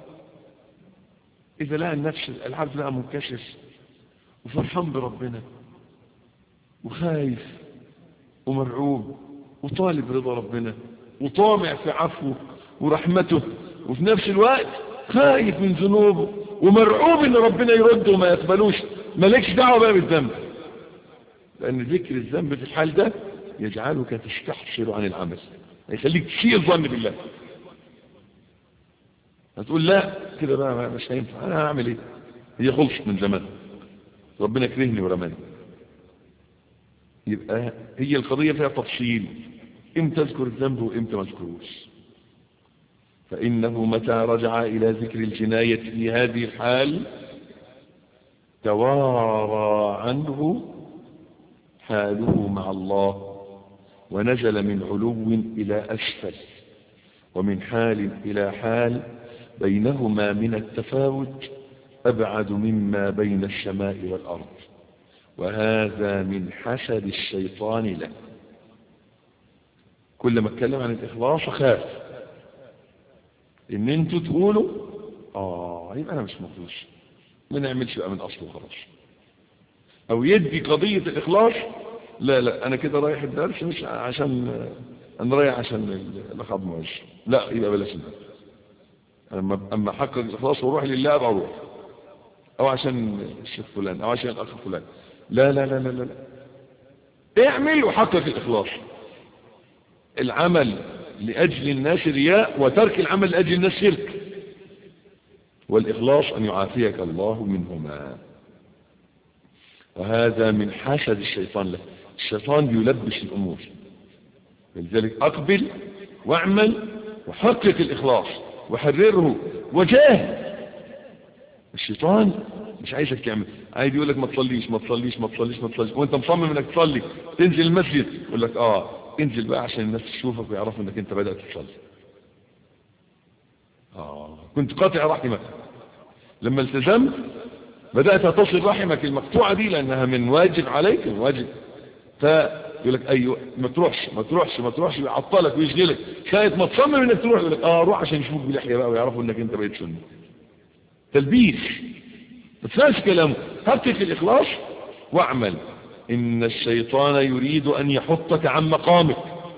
إذا لقى النفس العبد لقى منكسر وفرحان بربنا وخايف ومرعوب وطالب رضا ربنا وطامع في عفوه ورحمته، وفي نفس الوقت خايف من ذنوبه ومرعوب ان ربنا يرده وما يقبلوش، مالكش دعوه بقى بالذنب، لان ذكر الذنب في الحال ده يجعلك تستحسر عن العمل، يخليك تسيء الظن بالله. هتقول لا كده بقى مش هينفع، انا هعمل ايه؟ هي خلصت من زمان، ربنا كرهني ورماني. يبقى هي القضية فيها تفصيل، امتى اذكر الذنب وامتى ما اذكروش. فإنه متى رجع إلى ذكر الجناية في هذه الحال توارى عنه حاله مع الله، ونزل من علو إلى أسفل، ومن حال إلى حال بينهما من التفاوت أبعد مما بين السماء والأرض، وهذا من حسد الشيطان له. كل ما اتكلم عن الإخلاص خاف ان انتوا تقولوا يبقى انا مش مخلص، ما نعملش بقى من اصله خلاص، او يدي قضية الإخلاص لا انا كده رايح الدرس مش عشان انا رايح عشان لقب معيش، لا يبقى بلاش الدرس. اما حقق الإخلاص وروح لله اروح، او عشان الشيخ فلان او عشان الاخ فلان، لا لا لا لا لا اعمل وحقق الإخلاص. العمل لأجل الناس رياء، وترك العمل لأجل الناس شرك، والإخلاص أن يعافيك الله منهما، وهذا من حسد الشيطان له. الشيطان يلبس الأمور، لذلك أقبل واعمل وحقق الإخلاص وحرره وجاهد. الشيطان مش عايزك تعمل، عايز يقول لك ما تصليش ما تصليش ما تصليش ما تصليش، وانت مصمم انك تصلي، تنزل المسجد يقول لك انزل بقى عشان الناس تشوفك ويعرفوا انك انت بدأت تصلي. كنت قاطع رحمك، لما التزمت بدأت تصل رحمك المقطوعة دي لانها من واجب عليك، من واجب، فيقول لك ايوه ما تروحش ما تروحش ما تروحش، يعطلك ويشغلك، كانت ما تصمم انك تروح يقول لك روح عشان يشوفوك بلحية بقى ويعرفوا انك انت بقيت سني. تلبيس، ما تسمعش كلامه، حقق الإخلاص واعمل إن الشيطان يريد أن يحطك عن مقامك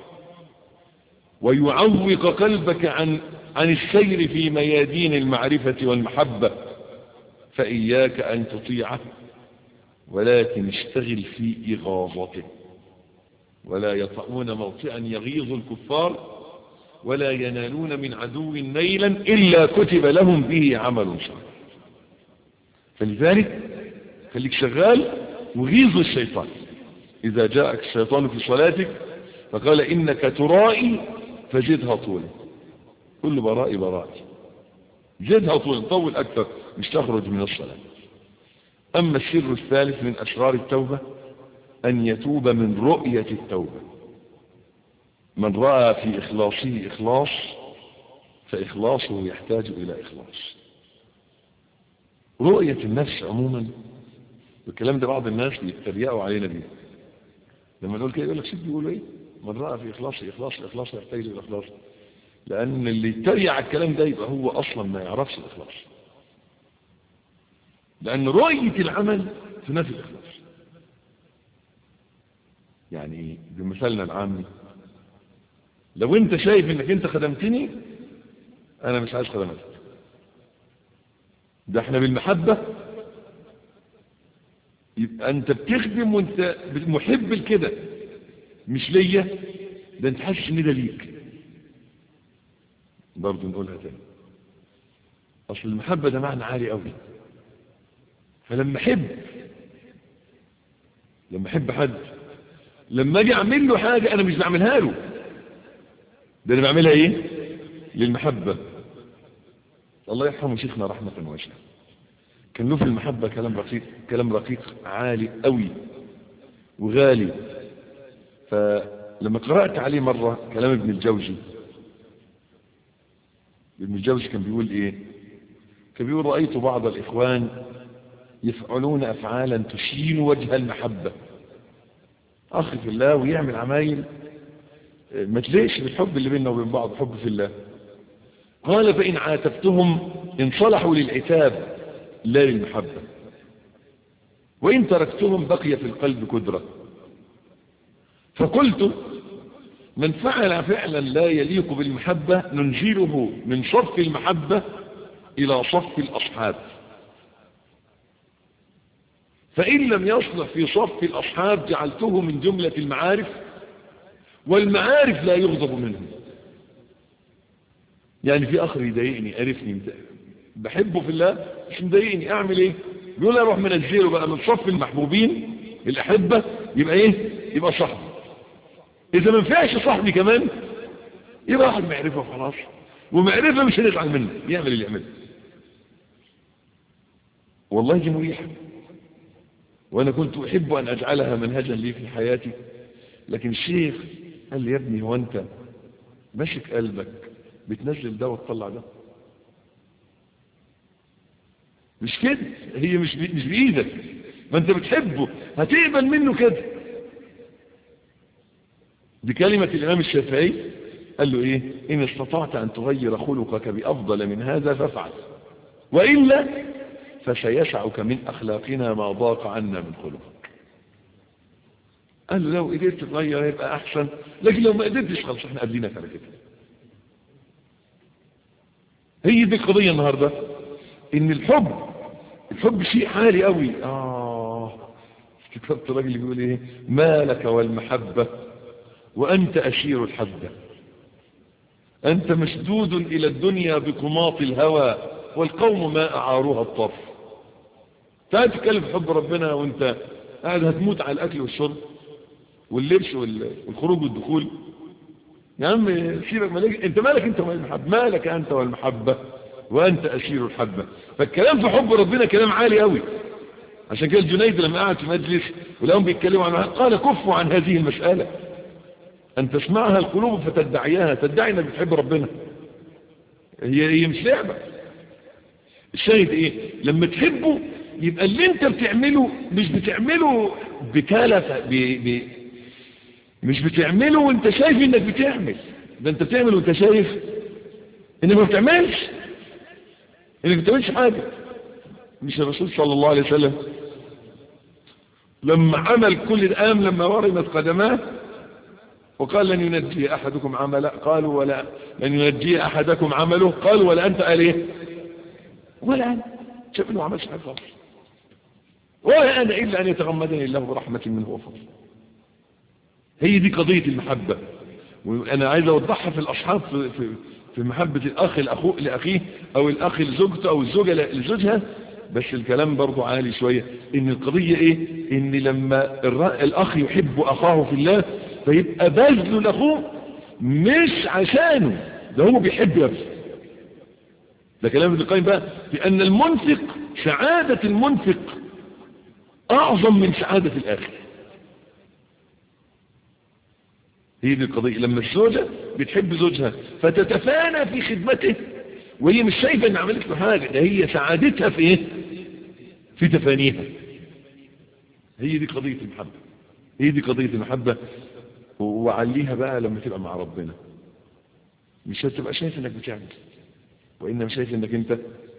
ويعوق قلبك عن السير في ميادين المعرفة والمحبة، فإياك أن تطيعه، ولكن اشتغل في إغاظته. ولا يطعون موطئا يغيظ الكفار ولا ينالون من عدو نيلا إلا كتب لهم به عمل صالح. فلذلك خليك شغال وغيظ الشيطان. إذا جاءك الشيطان في صلاتك فقال إنك ترائي فزدها طولا، كل برائي برائي، زدها طولا، طول أكثر، مش تخرج من الصلاة. أما السر الثالث من أسرار التوبة أن يتوب من رؤية التوبة. من رأى في إخلاصه إخلاص فإخلاصه يحتاج إلى إخلاص. رؤية النفس عموما، والكلام ده بعض الناس بيتريقوا علينا بيه، لما نقول كده يقول لك سيد بيقولوا ايه؟ من رأى في إخلاصه إخلاص يحتاج إلى إخلاص. لأن اللي يتريق على الكلام ده يبقى هو أصلا ما يعرفش الإخلاص، لأن رؤية العمل تنافي الإخلاص. يعني بمثالنا العامي، لو انت شايف انك انت خدمتني انا مش عايز خدمتك، ده احنا بالمحبة يبقى انت بتخدم وانت محب لكده، مش ليا، ده انت حاسس ان ده ليك. برضو نقولها تاني، اصل المحبة ده معنى عالي قوي. فلما احب حد، لما اجي اعمل له حاجة انا مش بعملها له، ده انا بعملها ايه؟ للمحبة. الله يرحمه شيخنا رحمة واسعة، كان له في المحبة كلام رقيق عالي قوي وغالي. فلما قرأت عليه مرة كلام ابن الجوزي كان بيقول ايه؟ كان بيقول رأيت بعض الإخوان يفعلون أفعالا تشين وجه المحبة، أخ في الله ويعمل عمايل ما تليش بالحب اللي بيننا وبين بعض، حب في الله. قال فإن عاتبتهم انصلحوا للعتاب لا للمحبة، وإن تركتهم بقي في القلب كدرة. فقلت من فعل فعلا لا يليق بالمحبة ننزله من صف المحبة إلى صف الأصحاب، فإن لم يصلح في صف الأصحاب جعلته من جملة المعارف، والمعارف لا يغضب منهم. يعني في أخر يضايقني، عرفني بحبه في الله مش مضايقني، أعمل إيه؟ يقول أروح منزله بقى من صف المحبوبين الأحبة، يبقى إيه؟ يبقى صاحبي. إذا ما نفعش صاحبي كمان يبقى واحد معرفة وخلاص، ومعرفة مش هنزعل منه، يعمل اللي يعمله. والله دي مريحة، وأنا كنت أحب أن أجعلها منهجا لي في حياتي. لكن الشيخ قال لي يا ابني هو أنت ماسك قلبك بتنزل ده وتطلع ده؟ مش كده، هي مش بإيدك، ما أنت بتحبه هتقبل منه كده. بكلمة الإمام الشافعي قال له إيه؟ إن استطعت أن تغير خلقك بأفضل من هذا فافعل، وإلا فسيسعك من أخلاقنا ما ضاق عنا من خلقك. قال له لو قدرت تغير يبقى أحسن، لكن لو ما قدرتش خلاص احنا قابلينك على كده. هي دي القضية النهاردة، إن الحب شيء عالي قوي. كتبت راجل بيقول إيه؟ ما لك والمحبة وأنت أشير الحبة، أنت مشدود إلى الدنيا بقماط الهوى والقوم ما أعاروها الطرف. تعال تتكلم في حب ربنا وانت قاعد هتموت على الأكل والشرب واللبس والخروج والدخول. يا عم سيبك، انت مالك انت والمحبة، مالك انت والمحبة وانت أشير الحبة. فالكلام في حب ربنا كلام عالي قوي. عشان كده الجنيد لما قعد في مجلس ولهم بيتكلموا عنها قال كفوا عن هذه المسألة، أن تسمعها القلوب فتدعيها، تدعي انك بتحب ربنا. هي مش لعبة. الشاهد ايه؟ لما تحبه يبقى اللي انت بتعمله مش بتعمله بكلفة، مش بتعمله وانت شايف انك بتعمل، ده انت بتعمل وانت شايف انك ما بتعملش، انك ما بتعملش حاجة. مش الرسول صلى الله عليه وسلم لما عمل كل الآن لما ورمت قدماه وقال لن ينجي أحدكم عمله قالوا ولا لن ينجي أحدكم عمله قالوا ولا أنت قال إيه ولا أنا شاف إنه عمل شيء خالص ولا أنا إلا أن يتغمدني الله برحمة منه وفضل. هي دي قضية المحبة، وأنا عايز أوضحها في الأصحاب في محبة الأخ لأخيه أو الأخ لزوجته أو الزوجة لزوجها. بس الكلام برضو عالي شوية، إن القضية إيه؟ إن لما الأخ يحب أخاه في الله فيبقى بذل لأخوه مش عشانه، ده هو بيحب نفسه. ده كلام ابن القيم بقى، لأن المنفق سعادة المنفق أعظم من سعادة الآخر. هي دي القضية. لما الزوجة بتحب زوجها فتتفانى في خدمته وهي مش شايفة ان عملت له حاجة، ده هي سعادتها في ايه؟ في تفانيها. هي دي قضية المحبة، هي دي قضية المحبة. وعليها بقى لما تبقى مع ربنا مش هتبقى شايف انك بتعمل، وانما شايف انك انت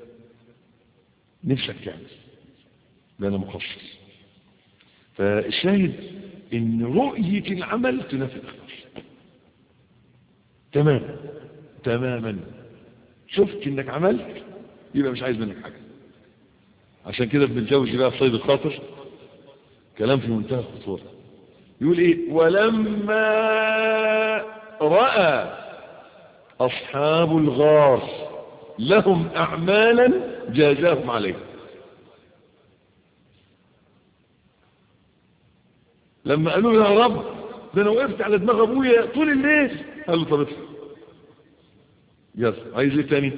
نفسك تعمل، ده انا مقصر. فالشاهد ان رؤية العمل تنافي الاخلاص تماما. شفت انك عملت يبقى مش عايز منك حاجة. عشان كده ابن الجوزي بقى في صيد الخاطر كلام في منتهى الخطورة، يقول ايه؟ ولما رأى اصحاب الغار لهم اعمالا جازاهم عليه. لما قالوا له يا رب ده انا وقفت على دماغ ابويا طول الليل، قال له طب اطلع يلا عايز ايه تاني؟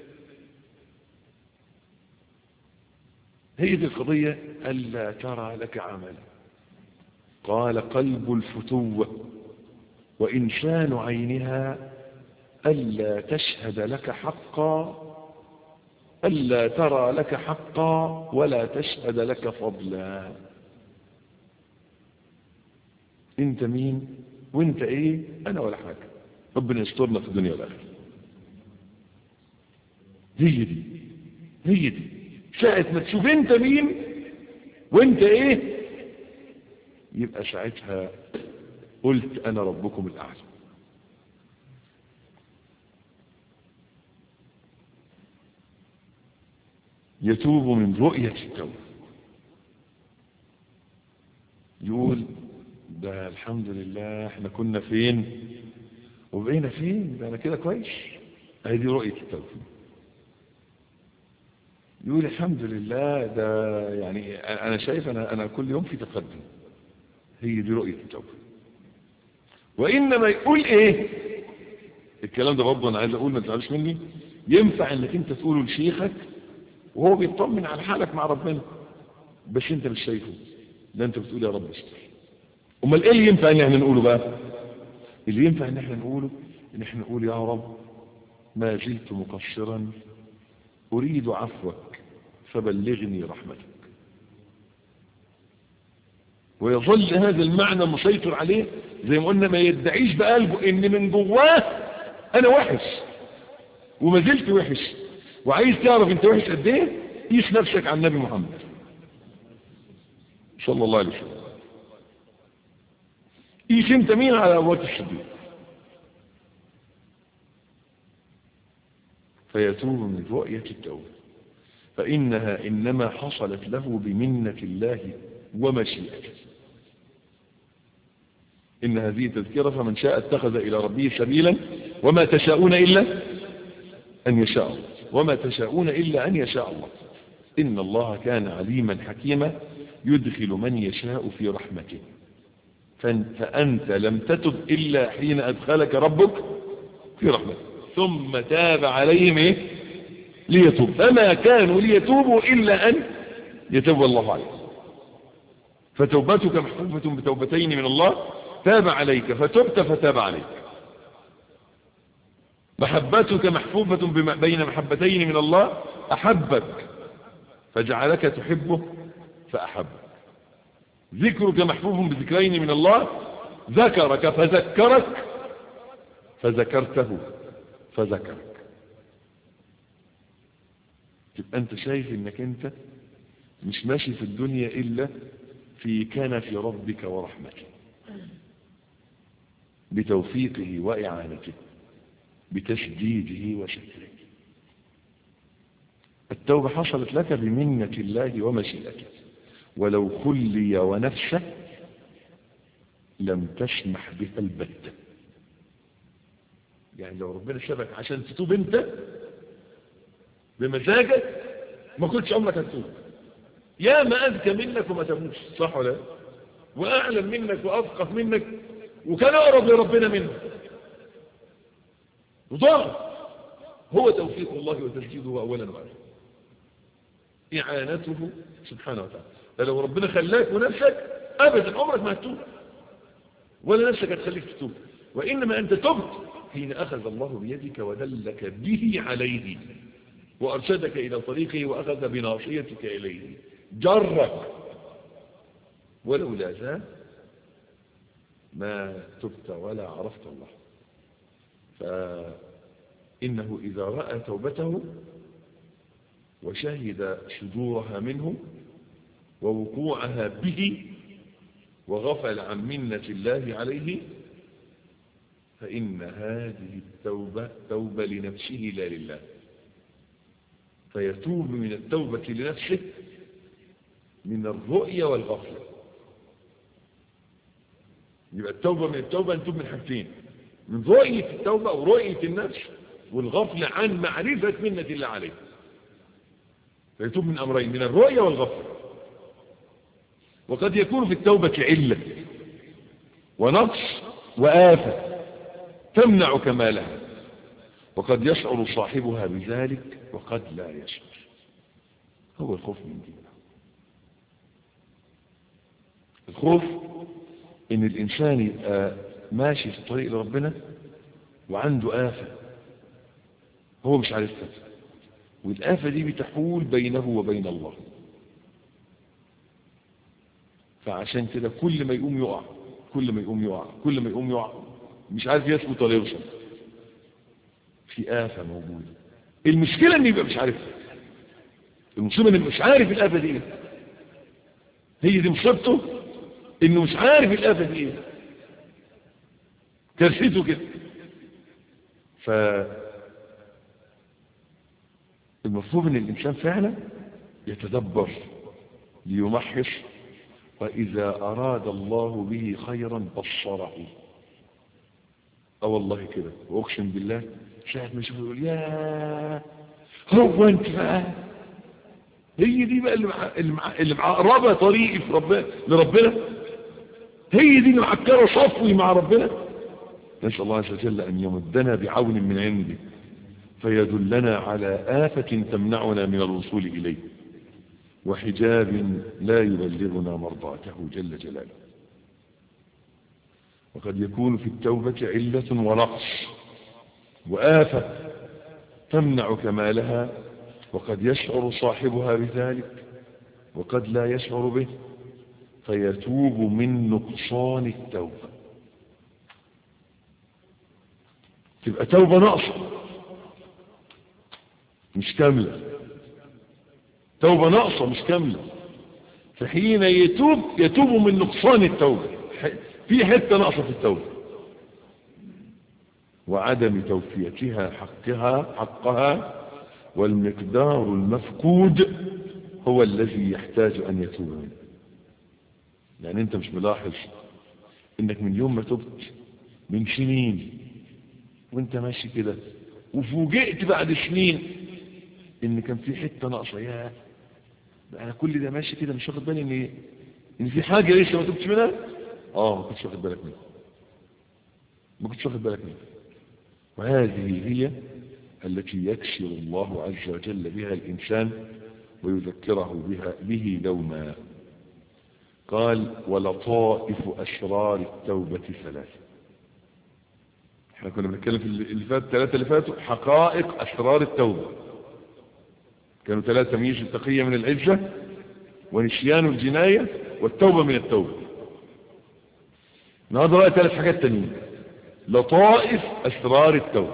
هي دي القضية. ألا ترى لك عملا. قال قلب الفتوة وإنسان عينها ألا تشهد لك حقا، ألا ترى لك حقا ولا تشهد لك فضلا. انت مين وانت ايه؟ انا ولا حاجة، ربنا يسترنا في الدنيا والآخرة. هي دي ساعة ما تشوف انت مين وانت ايه يبقى ساعتها قلت انا ربكم الاعلى. يتوب من رؤية التوبة، يقول ده الحمد لله احنا كنا فين وبقينا فين، ده انا كده كويس. هذه رؤية التوبة. يقول الحمد لله ده يعني انا شايف انا كل يوم في تقدم. هي دي رؤية التوبة. وانما يقول ايه الكلام ده برضه؟ انا عايز اقول ما تزعلش مني، ينفع انك انت تقوله لشيخك وهو بيطمن على حالك مع ربنا بس انت مش شايفه، ده انت بتقول يا رب استر. امال ايه اللي ينفع ان احنا نقوله بقى؟ اللي ينفع ان احنا نقوله ان احنا نقول يا رب ما زلت مقصرا اريد عفوك فبلغني رحمتك. ويظل هذا المعنى مسيطر عليه زي ما قلنا، ما يدعيش بقلبه ان من جواه انا وحش وما زلت وحش. وعايز تعرف انت وحش قد ايه؟ قيس نفسك على النبي محمد صلى الله عليه وسلم. قيس انت مين على ابو بكر الصديق. فيتوب من رؤية التوبة فإنها إنما حصلت له بمنة الله ومشيئته. إن هذه تذكرة فمن شاء اتخذ إلى ربه سبيلا وما تشاءون إلا أن يشاء الله، وما تشاءون إلا أن يشاء الله. إن الله كان عليما حكيما يدخل من يشاء في رحمته. فأنت لم تتب إلا حين أدخلك ربك في رحمته ثم تاب عليهم إيه؟ ليتوب، فما كانوا ليتوبوا إلا أن يتوب الله عليهم. فتوبتك محفوفة بتوبتين من الله، تاب عليك فتبت فتاب عليك. محبتك محفوفة بين محبتين من الله، أحبك فجعلك تحبه فأحبك. ذكرك محفوف بذكرين من الله، ذكرك فذكرك فذكرته فذكرك. تبقى انت شايف انك انت مش ماشي في الدنيا الا في كنف ربك ورحمته، بتوفيقه وإعانته، بتسديده وستره. التوبة حصلت لك بمنة الله ومشيئته، ولو خلي ونفسه لم تسمح بها البتة. يعني لو ربنا سبك عشان تتوب انت بمزاجك ما كنتش عمرك هتتوب. يا ما أذكى منك وما تموتش، صح ولا؟ وأعلم منك وأفقه منك وكان أقرب لربنا منك وضعف. هو توفيق الله وتسديده أولا وآخرا، إعانته سبحانه وتعالى. لو ربنا خلاك ونفسك أبدا عمرك ما هتتوب ولا نفسك هتخليك تتوب، وإنما أنت تبت حين أخذ الله بيدك ودلك به عليه وأرشدك إلى طريقه وأخذ بناصيتك إليه، جرك. ولولا ذا ما تبت ولا عرفت الله. فإنه إذا رأى توبته وشهد صدورها منه ووقوعها به وغفل عن منة الله عليه، فإن هذه التوبة توبة لنفسه لا لله، فيتوب من التوبة لنفسه من الرؤية والغفلة. يبقى التوبة من التوبة نتوب من حاجتين: من رؤية التوبة أو رؤية النفس، والغفلة عن معرفة منة الله عليه. فيتوب من أمرين: من الرؤية والغفلة. وقد يكون في التوبة علة ونقص وآفة تمنع كمالها، وقد يشعر صاحبها بذلك وقد لا يشعر. هو الخوف من دي. الخوف ان الانسان يبقى ماشي في طريق لربنا وعنده آفة هو مش عارفها، والآفة دي بتحول بينه وبين الله. فعشان كده كل ما يقوم يقع، كل ما يقوم يقع، كل ما يقوم يقع، مش عارف يثبت ولا يوصل. في آفة موجودة. المشكلة ان يبقى مش عارفها. المصيبة انه مش عارف الآفة دي ايه. هي دي مصيبته، انه مش عارف الآفة دي ايه. كارثته كده. فالمفروض ان الانسان فعلا يتدبر ليمحص، وإذا أراد الله به خيرا بصره. والله كده، وأقسم بالله ساعة ما يشوف يقول يا هو أنت بقى، هي دي بقى اللي معقربة طريقي في لربنا، هي دي اللي معكرة صفوي مع ربنا. نسأل الله عز وجل أن يمدنا بعون من عنده فيدلنا على آفة تمنعنا من الوصول إليه، وحجاب لا يبلغنا مرضاته جل جلاله. وقد يكون في التوبة علة ونقص وآفة تمنع كمالها، وقد يشعر صاحبها بذلك وقد لا يشعر به، فيتوب من نقصان التوبة. تبقى توبة ناقصة مش كاملة، توبة ناقصة مش كاملة. فحين يتوب من نقصان التوبة، في حتة ناقصة في التوبة، وعدم توفيتها حقها، والمقدار المفقود هو الذي يحتاج أن يتوب منه. يعني أنت مش ملاحظ إنك من يوم ما تبت من سنين وانت ماشي كده وفوجئت بعد سنين إن كان في حتة ناقصة؟ يا أنا كل ده ماشي كده مش واخد بالي إن في حاجة لسه ما تبتش منها. ما كنتش واخد بالك منها، ما كنتش واخد بالك منها. وهذه هي التي يكسر الله عز وجل بها الإنسان ويذكره به دوما. قال ولطائف أسرار التوبة ثلاثة. احنا كنا بنتكلم في الثلاثة اللي فاتوا حقائق أسرار التوبة، كانوا ثلاثة: تمييز التقية من العزة، ونسيان الجناية، والتوبة من التوبة. النهارده بقى ثلاث حاجات تانيين: لطائف أسرار التوبة.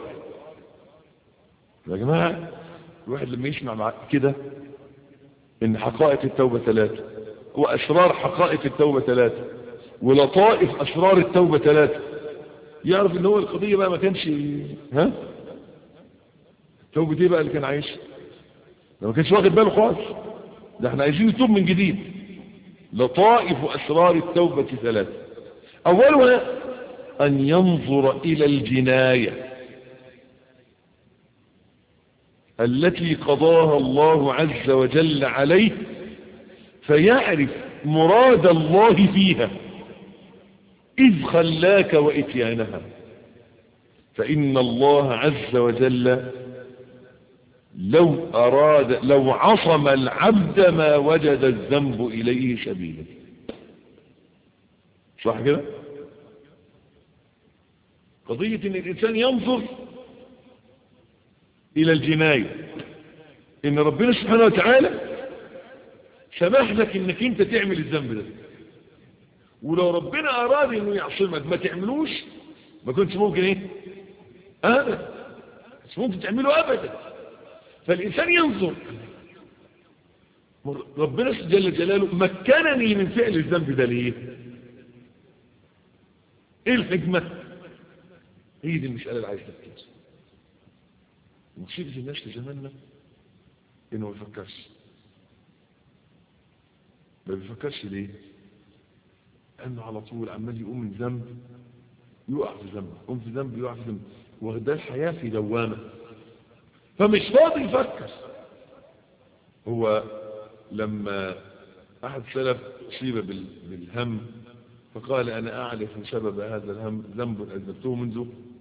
يا جماعة الواحد لما يسمع كده إن حقائق التوبة ثلاثة، وأسرار حقائق التوبة 3 ولطائف أسرار التوبة 3 يعرف ان هو القضية بقى ما كانش توبة ايه بقى اللي كان عايش ما كانش واخد باله خالص ده احنا عايزين نتوب من جديد. لطائف أسرار التوبة 3 أولها أن ينظر إلى الجناية التي قضاها الله عز وجل عليه فيعرف مراد الله فيها إذ خلاك وإتيانها. فإن الله عز وجل لو عصم العبد ما وجد الذنب إليه سبيلا. صح كده؟ قضية إن الإنسان ينظر إلى الجناية إن ربنا سبحانه وتعالى سمح لك إنك أنت تعمل الذنب ده، ولو ربنا أراد إنه يعصمك ما تعملوش ما كنتش ممكن إيه؟ أبدا مش ممكن تعمله أبدا. فالإنسان ينظر ربنا جل جلاله مكنني من فعل الذنب ده ليه؟ إيه الحكمة؟ هي دي المسألة اللي عايز تفكير. مصيبة الناس في زماننا إنه ما يفكرش. ما بيفكرش ليه؟ لأنه على طول عمال يقوم من ذنب يقع في ذنب، يقوم في ذنب يقع في ذنب، وده الحياة في دوامة، فمش فاضي يفكر. هو لما أحد سلف أصيب بالهم فقال أنا أعرف سبب هذا الهم ذنب أذنبته منذ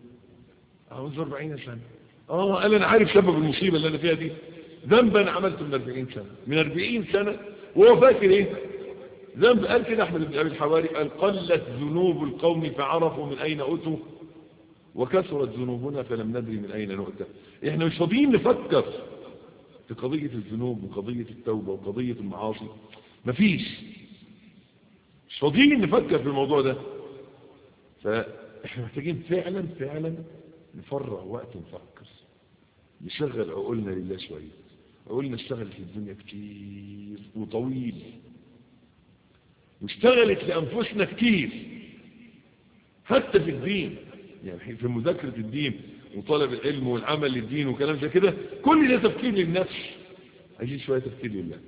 40 سنة. قال أنا عارف سبب المصيبة اللي أنا فيها دي، ذنبا عملته من 40 سنة، من 40 سنة وهو فاكر إيه؟ ذنب. قال كده أحمد بن أبي الحواري قال قلت ذنوب القوم فعرفوا من أين أتوا وكثرت ذنوبنا فلم ندري من أين نؤتى. إحنا مش فاضيين نفكر في قضية الذنوب وقضية التوبة وقضية المعاصي، مفيش، مش فاضيين نفكر في الموضوع ده. فإحنا محتاجين فعلا نفرغ وقت نفكر، نشغل عقولنا لله شوية. عقولنا اشتغلت في الدنيا كتير وطويل، واشتغلت لأنفسنا كتير حتى في الدين، يعني في مذاكرة الدين وطلب العلم والعمل للدين وكلام زي كده، كل ده تفكير للنفس. عايزين شوية تفكير لله،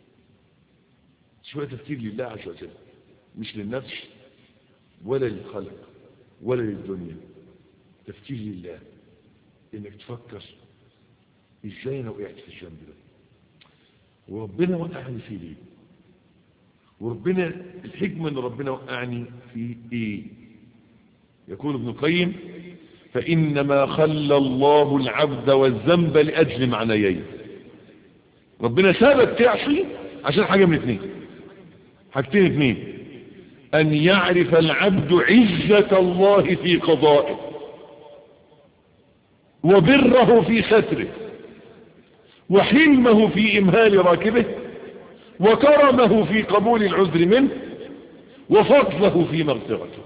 شوية تفكير لله عز وجل، مش للنفس ولا للخلق ولا للدنيا. تفكير لله، انك تفكر ازاي انا وقعت في الذنب ده وربنا وقعني فيه ليه، وربنا الحكمة ان ربنا وقعني في ايه. يقول ابن القيم فإنما خلى الله العبد والذنب لأجل معنيين. ربنا سابك تعصي عشان حاجة من اثنين، حاجتين اثنين: أن يعرف العبد عزة الله في قضائه وبره في ستره وحلمه في إمهال راكبه وكرمه في قبول العذر منه وفضله في مغفرته.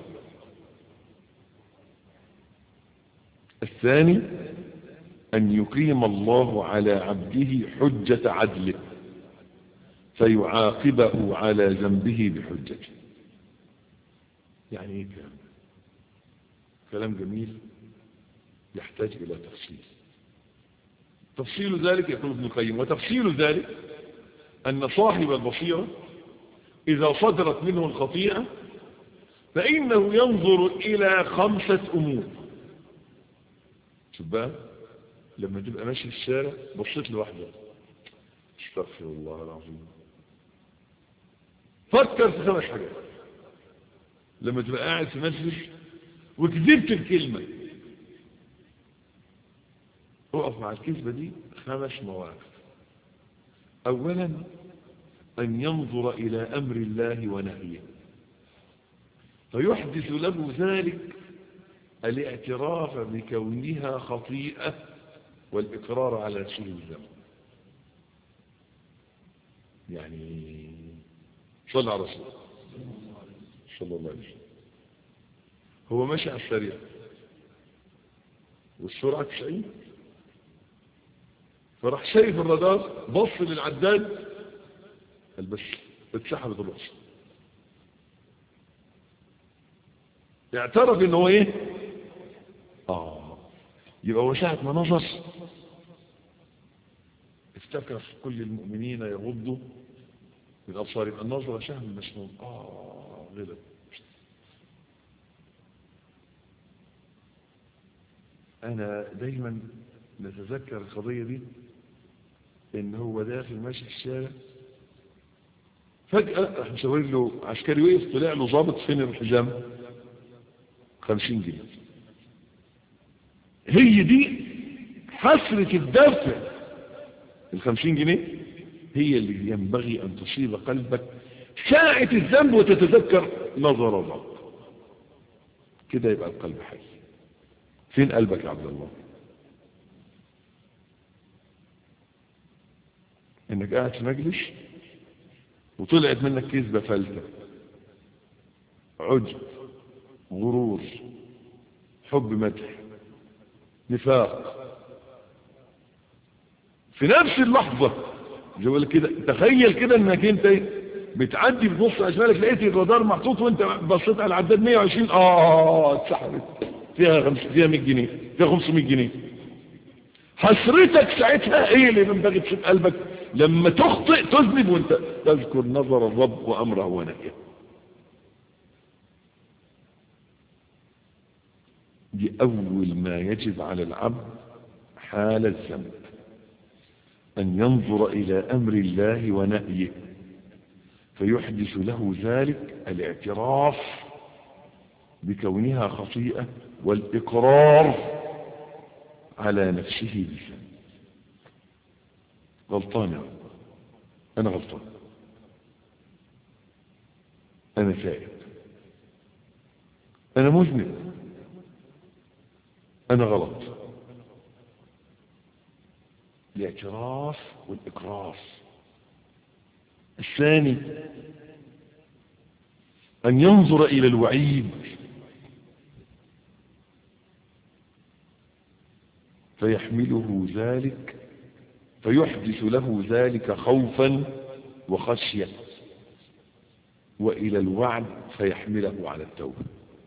الثاني أن يقيم الله على عبده حجة عدله فيعاقبه على ذنبه بحجته. يعني ايه كلام جميل يحتاج إلى تفصيل ذلك. يقول ابن القيم وتفصيل ذلك أن صاحب البصيرة إذا صدرت منه الخطيئة فإنه ينظر إلى 5 أمور. شوف بقى لما تبقى ماشي في الشارع بصيت لوحدك استغفر الله العظيم، فكر في 5 حاجات. لما تبقى قاعد في مجلس وكذبت الكلمة اقف مع الكذبة دي 5 مواقف. اولا ان ينظر الى امر الله ونهيه فيحدث له ذلك الاعتراف بكونها خطيئة والاقرار على نفسه الذنب. يعني صلى على رسول صلى الله عليه وسلم، هو ماشي على السريع والسرعة 90 فراح شايف الرادار بص للعداد قال بس اتسحبت الرخصة. اعترف انه ايه؟ يبقى هو ساعة ما نظر افتكر كل المؤمنين يغضوا من أبصارهم. يبقى النظرة شهم مسموم. غلط. أنا دايما نتذكر القضية دي، إن هو داخل ماشي في الشارع، فجأة راح مشاور له عسكري، وقف طلع له ضابط، فين الحزام؟ 50 جنيه. هي دي حسرة الدفع. 50 جنيه هي اللي ينبغي أن تصيب قلبك ساعة الذنب وتتذكر نظر الله، كده يبقى القلب حي. فين قلبك يا عبد الله؟ انك قاعد في مجلس وطلعت منك كذبة فلتة، عجب، غرور، حب مدح، نفاق، في نفس اللحظة زي ما كده. تخيل كده انك انت بتعدي بنص اشمالك، لقيت الرادار محطوط وانت بصيت على العداد 120، اتسحبت فيها 100 جنيه، فيها 500 جنيه. حسرتك ساعتها ايه اللي ينبغي تصيب قلبك لما تخطئ تذنب وانت تذكر نظر الرب وامره ونهيه. دي اول ما يجب على العبد حال الذنب، ان ينظر الى امر الله ونهيه، فيحدث له ذلك الاعتراف بكونها خطيئة والاقرار على نفسه بالذنب. غلطان، انا غلطان، انا تائب، انا مذنب، انا غلط. الاعتراف والاقرار. الثاني ان ينظر الى الوعيد فيحمله ذلك، فيحدث له ذلك خوفا وخشية، وإلى الوعد فيحمله على التوبة.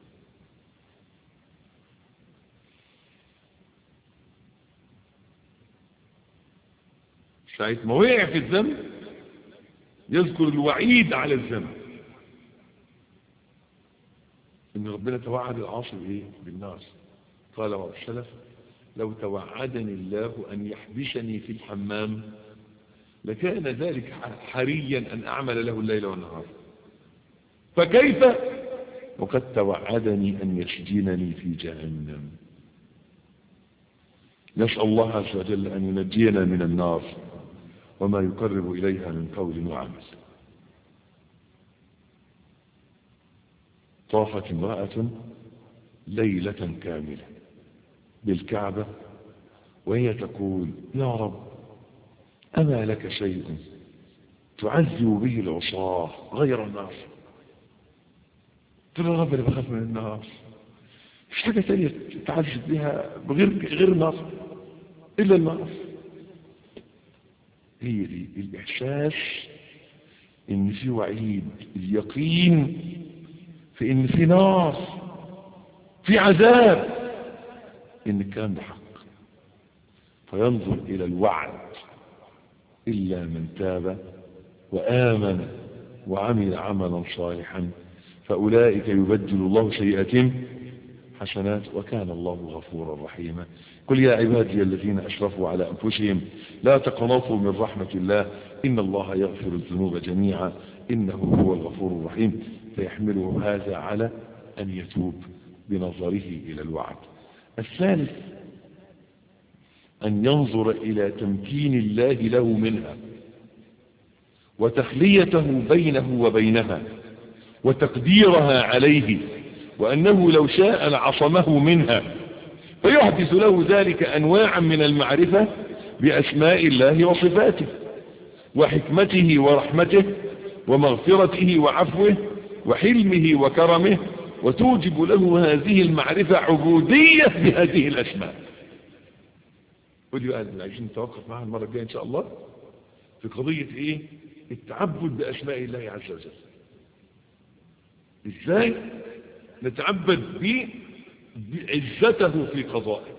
ساعة ما وقع في الذنب يذكر الوعيد على الذنب، إن ربنا توعد العاصي بإيه؟ بالنار. قال بعض السلف: لو توعدني الله أن يحبسني في الحمام لكان ذلك حريا أن أعمل له الليل والنهار، فكيف وقد توعدني أن يسجنني في جهنم. نسأل الله عز وجل أن ينجينا من النار وما يقرب إليها من قول وعمل. طافت امرأة ليلة كاملة بالكعبة وهي تقول: يا رب، أما لك شيء تعذب به العصاة غير النار؟ قلت له: يا رب، أنا بخاف من النار، مش حاجة تانية تعذب بها غير النار إلا النار. هي دي الإحساس إن في وعيد، اليقين في إن في نار، في عذاب، إن الكلام ده حق. فينظر إلى الوعد: إلا من تاب وآمن وعمل عملا صالحا فأولئك يبدل الله سيئاتهم حسنات وكان الله غفورا رحيما. قل يا عبادي الذين أشرفوا على أنفسهم لا تقنطوا من رحمة الله إن الله يغفر الذنوب جميعا إنه هو الغفور الرحيم. فيحمله هذا على أن يتوب بنظره إلى الوعد. الثالث أن ينظر إلى تمكين الله له منها وتخليته بينه وبينها وتقديرها عليه، وأنه لو شاء لعصمه منها، فيحدث له ذلك أنواعا من المعرفة بأسماء الله وصفاته وحكمته ورحمته ومغفرته وعفوه وحلمه وكرمه، وتوجب له هذه المعرفة عبودية بهذه الأسماء. ودي بقى اللي عايزين نتوقف معها المرة الجاية إن شاء الله في قضية إيه؟ التعبد بأسماء الله عز وجل. ازاي نتعبد بعزته في قضائه؟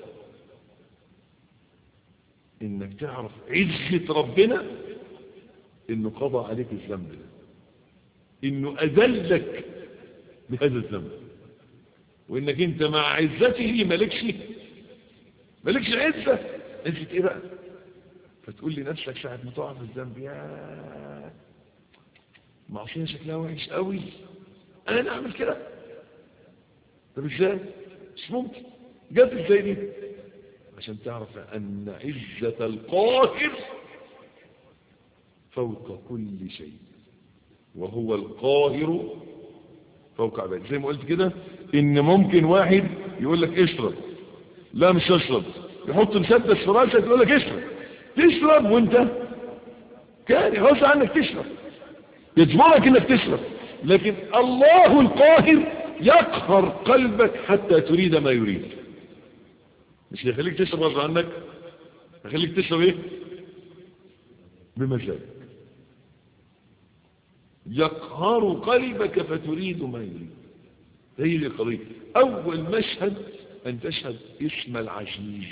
انك تعرف عزة ربنا انه قضى عليك الذنب ده، انه اذلك بهذا الذنب، وانك انت مع عزته مالكش عزة ايه بقى؟ فتقول لنفسك ساعة ما تقع في الذنب، يا معصية شكلها وحش قوي، انا اعمل كده؟ طب ازاي؟ مش ممكن. جت ازاي دي؟ عشان تعرف ان عزة القاهر فوق كل شيء، وهو القاهر فوق عباده. زي ما قلت كده ان ممكن واحد يقول لك اشرب، لا مش اشرب، يحط مسدس في راسك يقول لك اشرب، تشرب وانت كان غصب عنك تشرب، يجبرك انك تشرب. لكن الله القاهر يقهر قلبك حتى تريد ما يريد. مش يخليك تشرب غصب عنك، يخليك تشرب ايه؟ بمزاجك. يقهر قلبك فتريد ما يريد. هي دي القضية. اول مشهد ان تشهد اسم العزيز،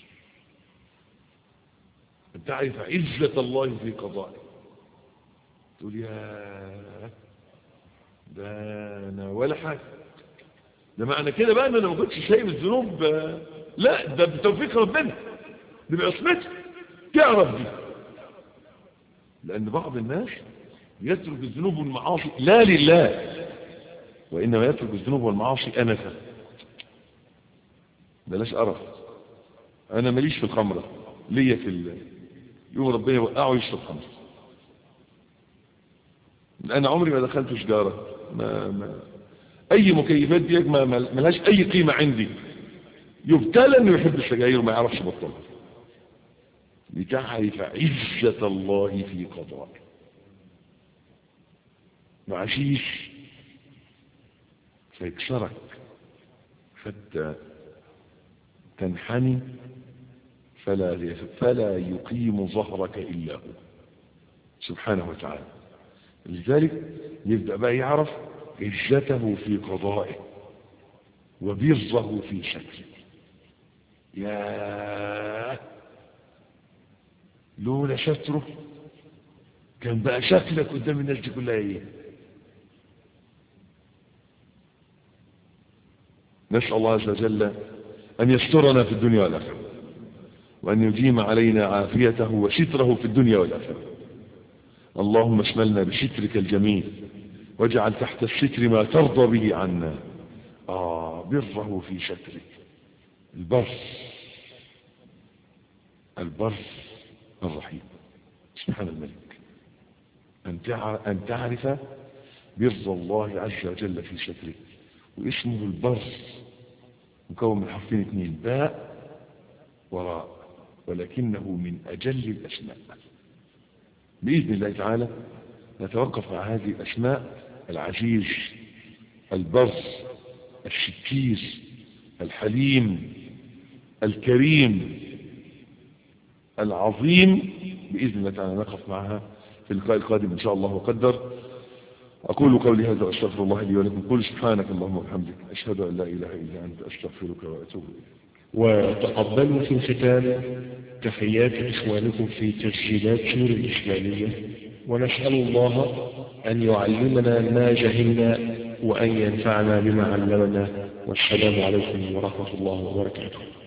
ان تعرف عزة الله في قضائه. تقول يا ده انا ولا حاجة، ده معنى كده بقى ان انا ما كنتش سايب الذنوب، لا ده بتوفيق ربنا، ده بعصمته. تعرف دي لان بعض الناس يترك الذنوب والمعاصي لا لله، وانما يترك الذنوب والمعاصي انفا. بلاش قرف، انا ماليش في الخمره، ليا في يوم ربنا يوقعه يشرب خمر. انا عمري ما دخلت سجاره، ما اي مكيفات دي ما لهاش اي قيمه عندي. يبتلى انه يحب السجاير وما يعرفش يبطلها. لتعرف عزة الله في قضائه. وعزيز فيكسرك حتى تنحني فلا يقيم ظهرك إلا هو سبحانه وتعالى. لذلك يبدأ بقى يعرف عزته في قضائه وبره في شكله. يا لولا ستره كان بقى شكلك قدام الناس دي كلها ايه؟ نسأل الله عز وجل أن يسترنا في الدنيا والآخرة، وأن يديم علينا عافيته وستره في الدنيا والآخرة. اللهم اشملنا بسترك الجميل، واجعل تحت الستر ما ترضى به عنا. بره في سترك. البر الرحيم سبحان الملك. أن تعرف بر الله عز وجل في سترك. واسمه البر مكون من حرفين 2 باء وراء، ولكنه من أجل الأسماء. بإذن الله تعالى نتوقف مع هذه الأسماء: العزيز، البر، الشكير، الحليم، الكريم، العظيم. بإذن الله تعالى نقف معها في اللقاء القادم إن شاء الله وقدر. أقول قولي هذا وأستغفر الله لي ولكم. قل سبحانك اللهم وبحمدك، أشهد أن لا إله إلا أنت، أستغفرك وأتوب إليك. وتقبلوا في الختام تحيات إخوانكم في تسجيلات شور الإسلامية، ونسأل الله أن يعلمنا ما جهلنا وأن ينفعنا بما علمنا. والسلام عليكم ورحمة الله وبركاته.